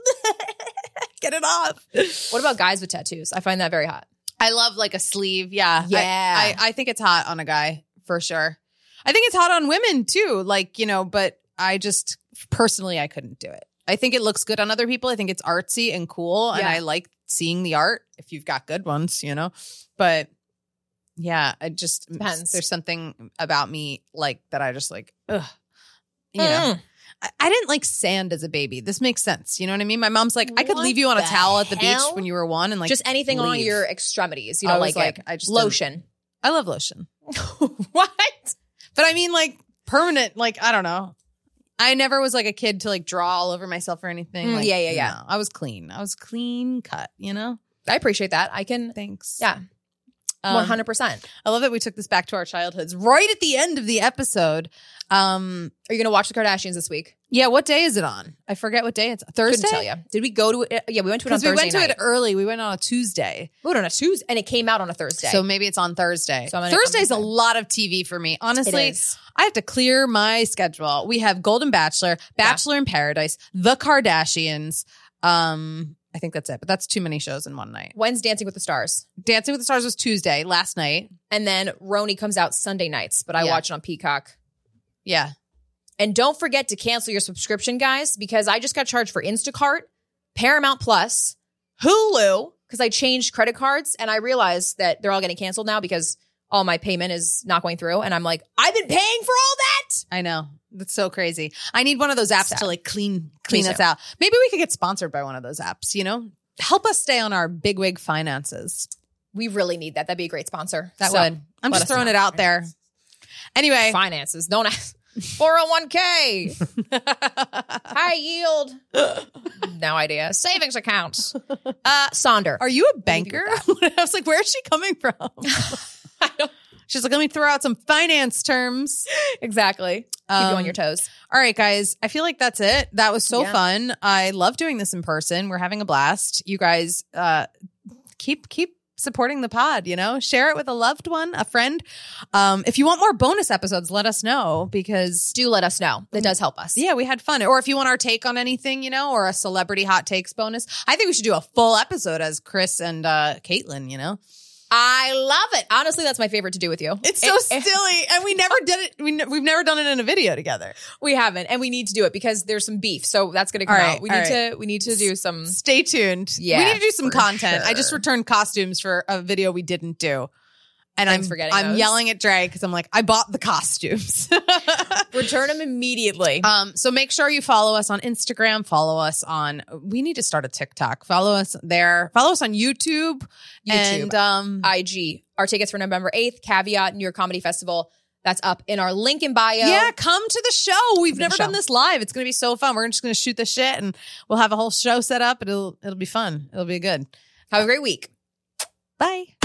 get it off. What about guys with tattoos? I find that very hot. I love like a sleeve. Yeah. Yeah. I, I, I think it's hot on a guy for sure. I think it's hot on women too. Like, you know, but I just personally, I couldn't do it. I think it looks good on other people. I think it's artsy and cool. And Yeah. I like seeing the art if you've got good ones, you know, but yeah, I just, Depends. there's something about me like that. I just like, ugh, you know, Mm. I, I didn't like sand as a baby. This makes sense. You know what I mean? My mom's like, I could What leave you on a the towel at the hell? beach when you were one and like Just anything on leave. your extremities. You I know, was like, like, a I just didn't- lotion. I love lotion. What? But I mean, like permanent, like I don't know. I never was like a kid to like draw all over myself or anything. Mm, Like, yeah, yeah, yeah. no, I was clean. I was clean cut. You know. I appreciate that. I can, Thanks. yeah, Um, one hundred percent. I love that we took this back to our childhoods right at the end of the episode. Um, Are you going to watch the Kardashians this week? yeah. What day is it on? I forget what day it's Thursday. Couldn't tell you. Did we go to it? Yeah, we went to it on Because we Thursday went to night. it early. We went on a Tuesday. We went on a Tuesday, and it came out on a Thursday. So maybe it's on Thursday. So I'm gonna- Thursday's I'm a gonna- lot of T V for me. Honestly, It is. I have to clear my schedule. We have Golden Bachelor, Bachelor in Paradise, The Kardashians. Um, I think that's it, but that's too many shows in one night. When's Dancing with the Stars? Dancing with the Stars was Tuesday, last night. And then Roni comes out Sunday nights, but I Yeah. watch it on Peacock. Yeah. And don't forget to cancel your subscription, guys, because I just got charged for Instacart, Paramount Plus, Hulu, because I changed credit cards and I realized that they're all getting canceled now because all my payment is not going through. And I'm like, I've been paying for all that. I know. That's so crazy. I need one of those apps Sad. to like clean clean Me us too. out. Maybe we could get sponsored by one of those apps, you know? Help us stay on our bigwig finances. We really need that. That'd be a great sponsor. That So, would. I'm let just us throwing know. it out there. Anyway. Finances. Don't ask. four oh one k. High yield. No idea. Savings accounts. Uh, Sonder. Are you a need to banker? get I was like, where is she coming from? I don't- She's like, let me throw out some finance terms. Exactly. Keep you Um, on your toes. All right, guys. I feel like that's it. That was so Yeah. fun. I love doing this in person. We're having a blast. You guys, uh, keep keep supporting the pod. You know, share it with a loved one, a friend. Um, if you want more bonus episodes, let us know because Do let us know. That does help us. yeah, we had fun. Or if you want our take on anything, you know, or a celebrity hot takes bonus, I think we should do a full episode as Chris and uh, Caitlin. You know. I love it. Honestly, that's my favorite to do with you. It's so It- it- silly, and we never did it. We ne- we've never done it in a video together. We haven't, and we need to do it because there's some beef. So that's going to come All right, out. We all need right. to. We need to do some. Stay tuned. Yeah, we need to do some for content. I just sure. returned costumes for a video we didn't do, and Thanks I'm for getting I'm those. yelling at Dre because I'm like, I bought the costumes. Return them immediately. um, so make sure you follow us on Instagram. Follow us on. We need to start a TikTok. Follow us there. Follow us on YouTube. YouTube. And um, I G. Our tickets for November eighth, Caveat, New York Comedy Festival. That's up in our link in bio. yeah, come to the show. We've the never show. done this live. It's gonna be so fun. We're just gonna shoot the shit, and we'll have a whole show set up. It'll it'll be fun. It'll be good. Have a great week. Bye.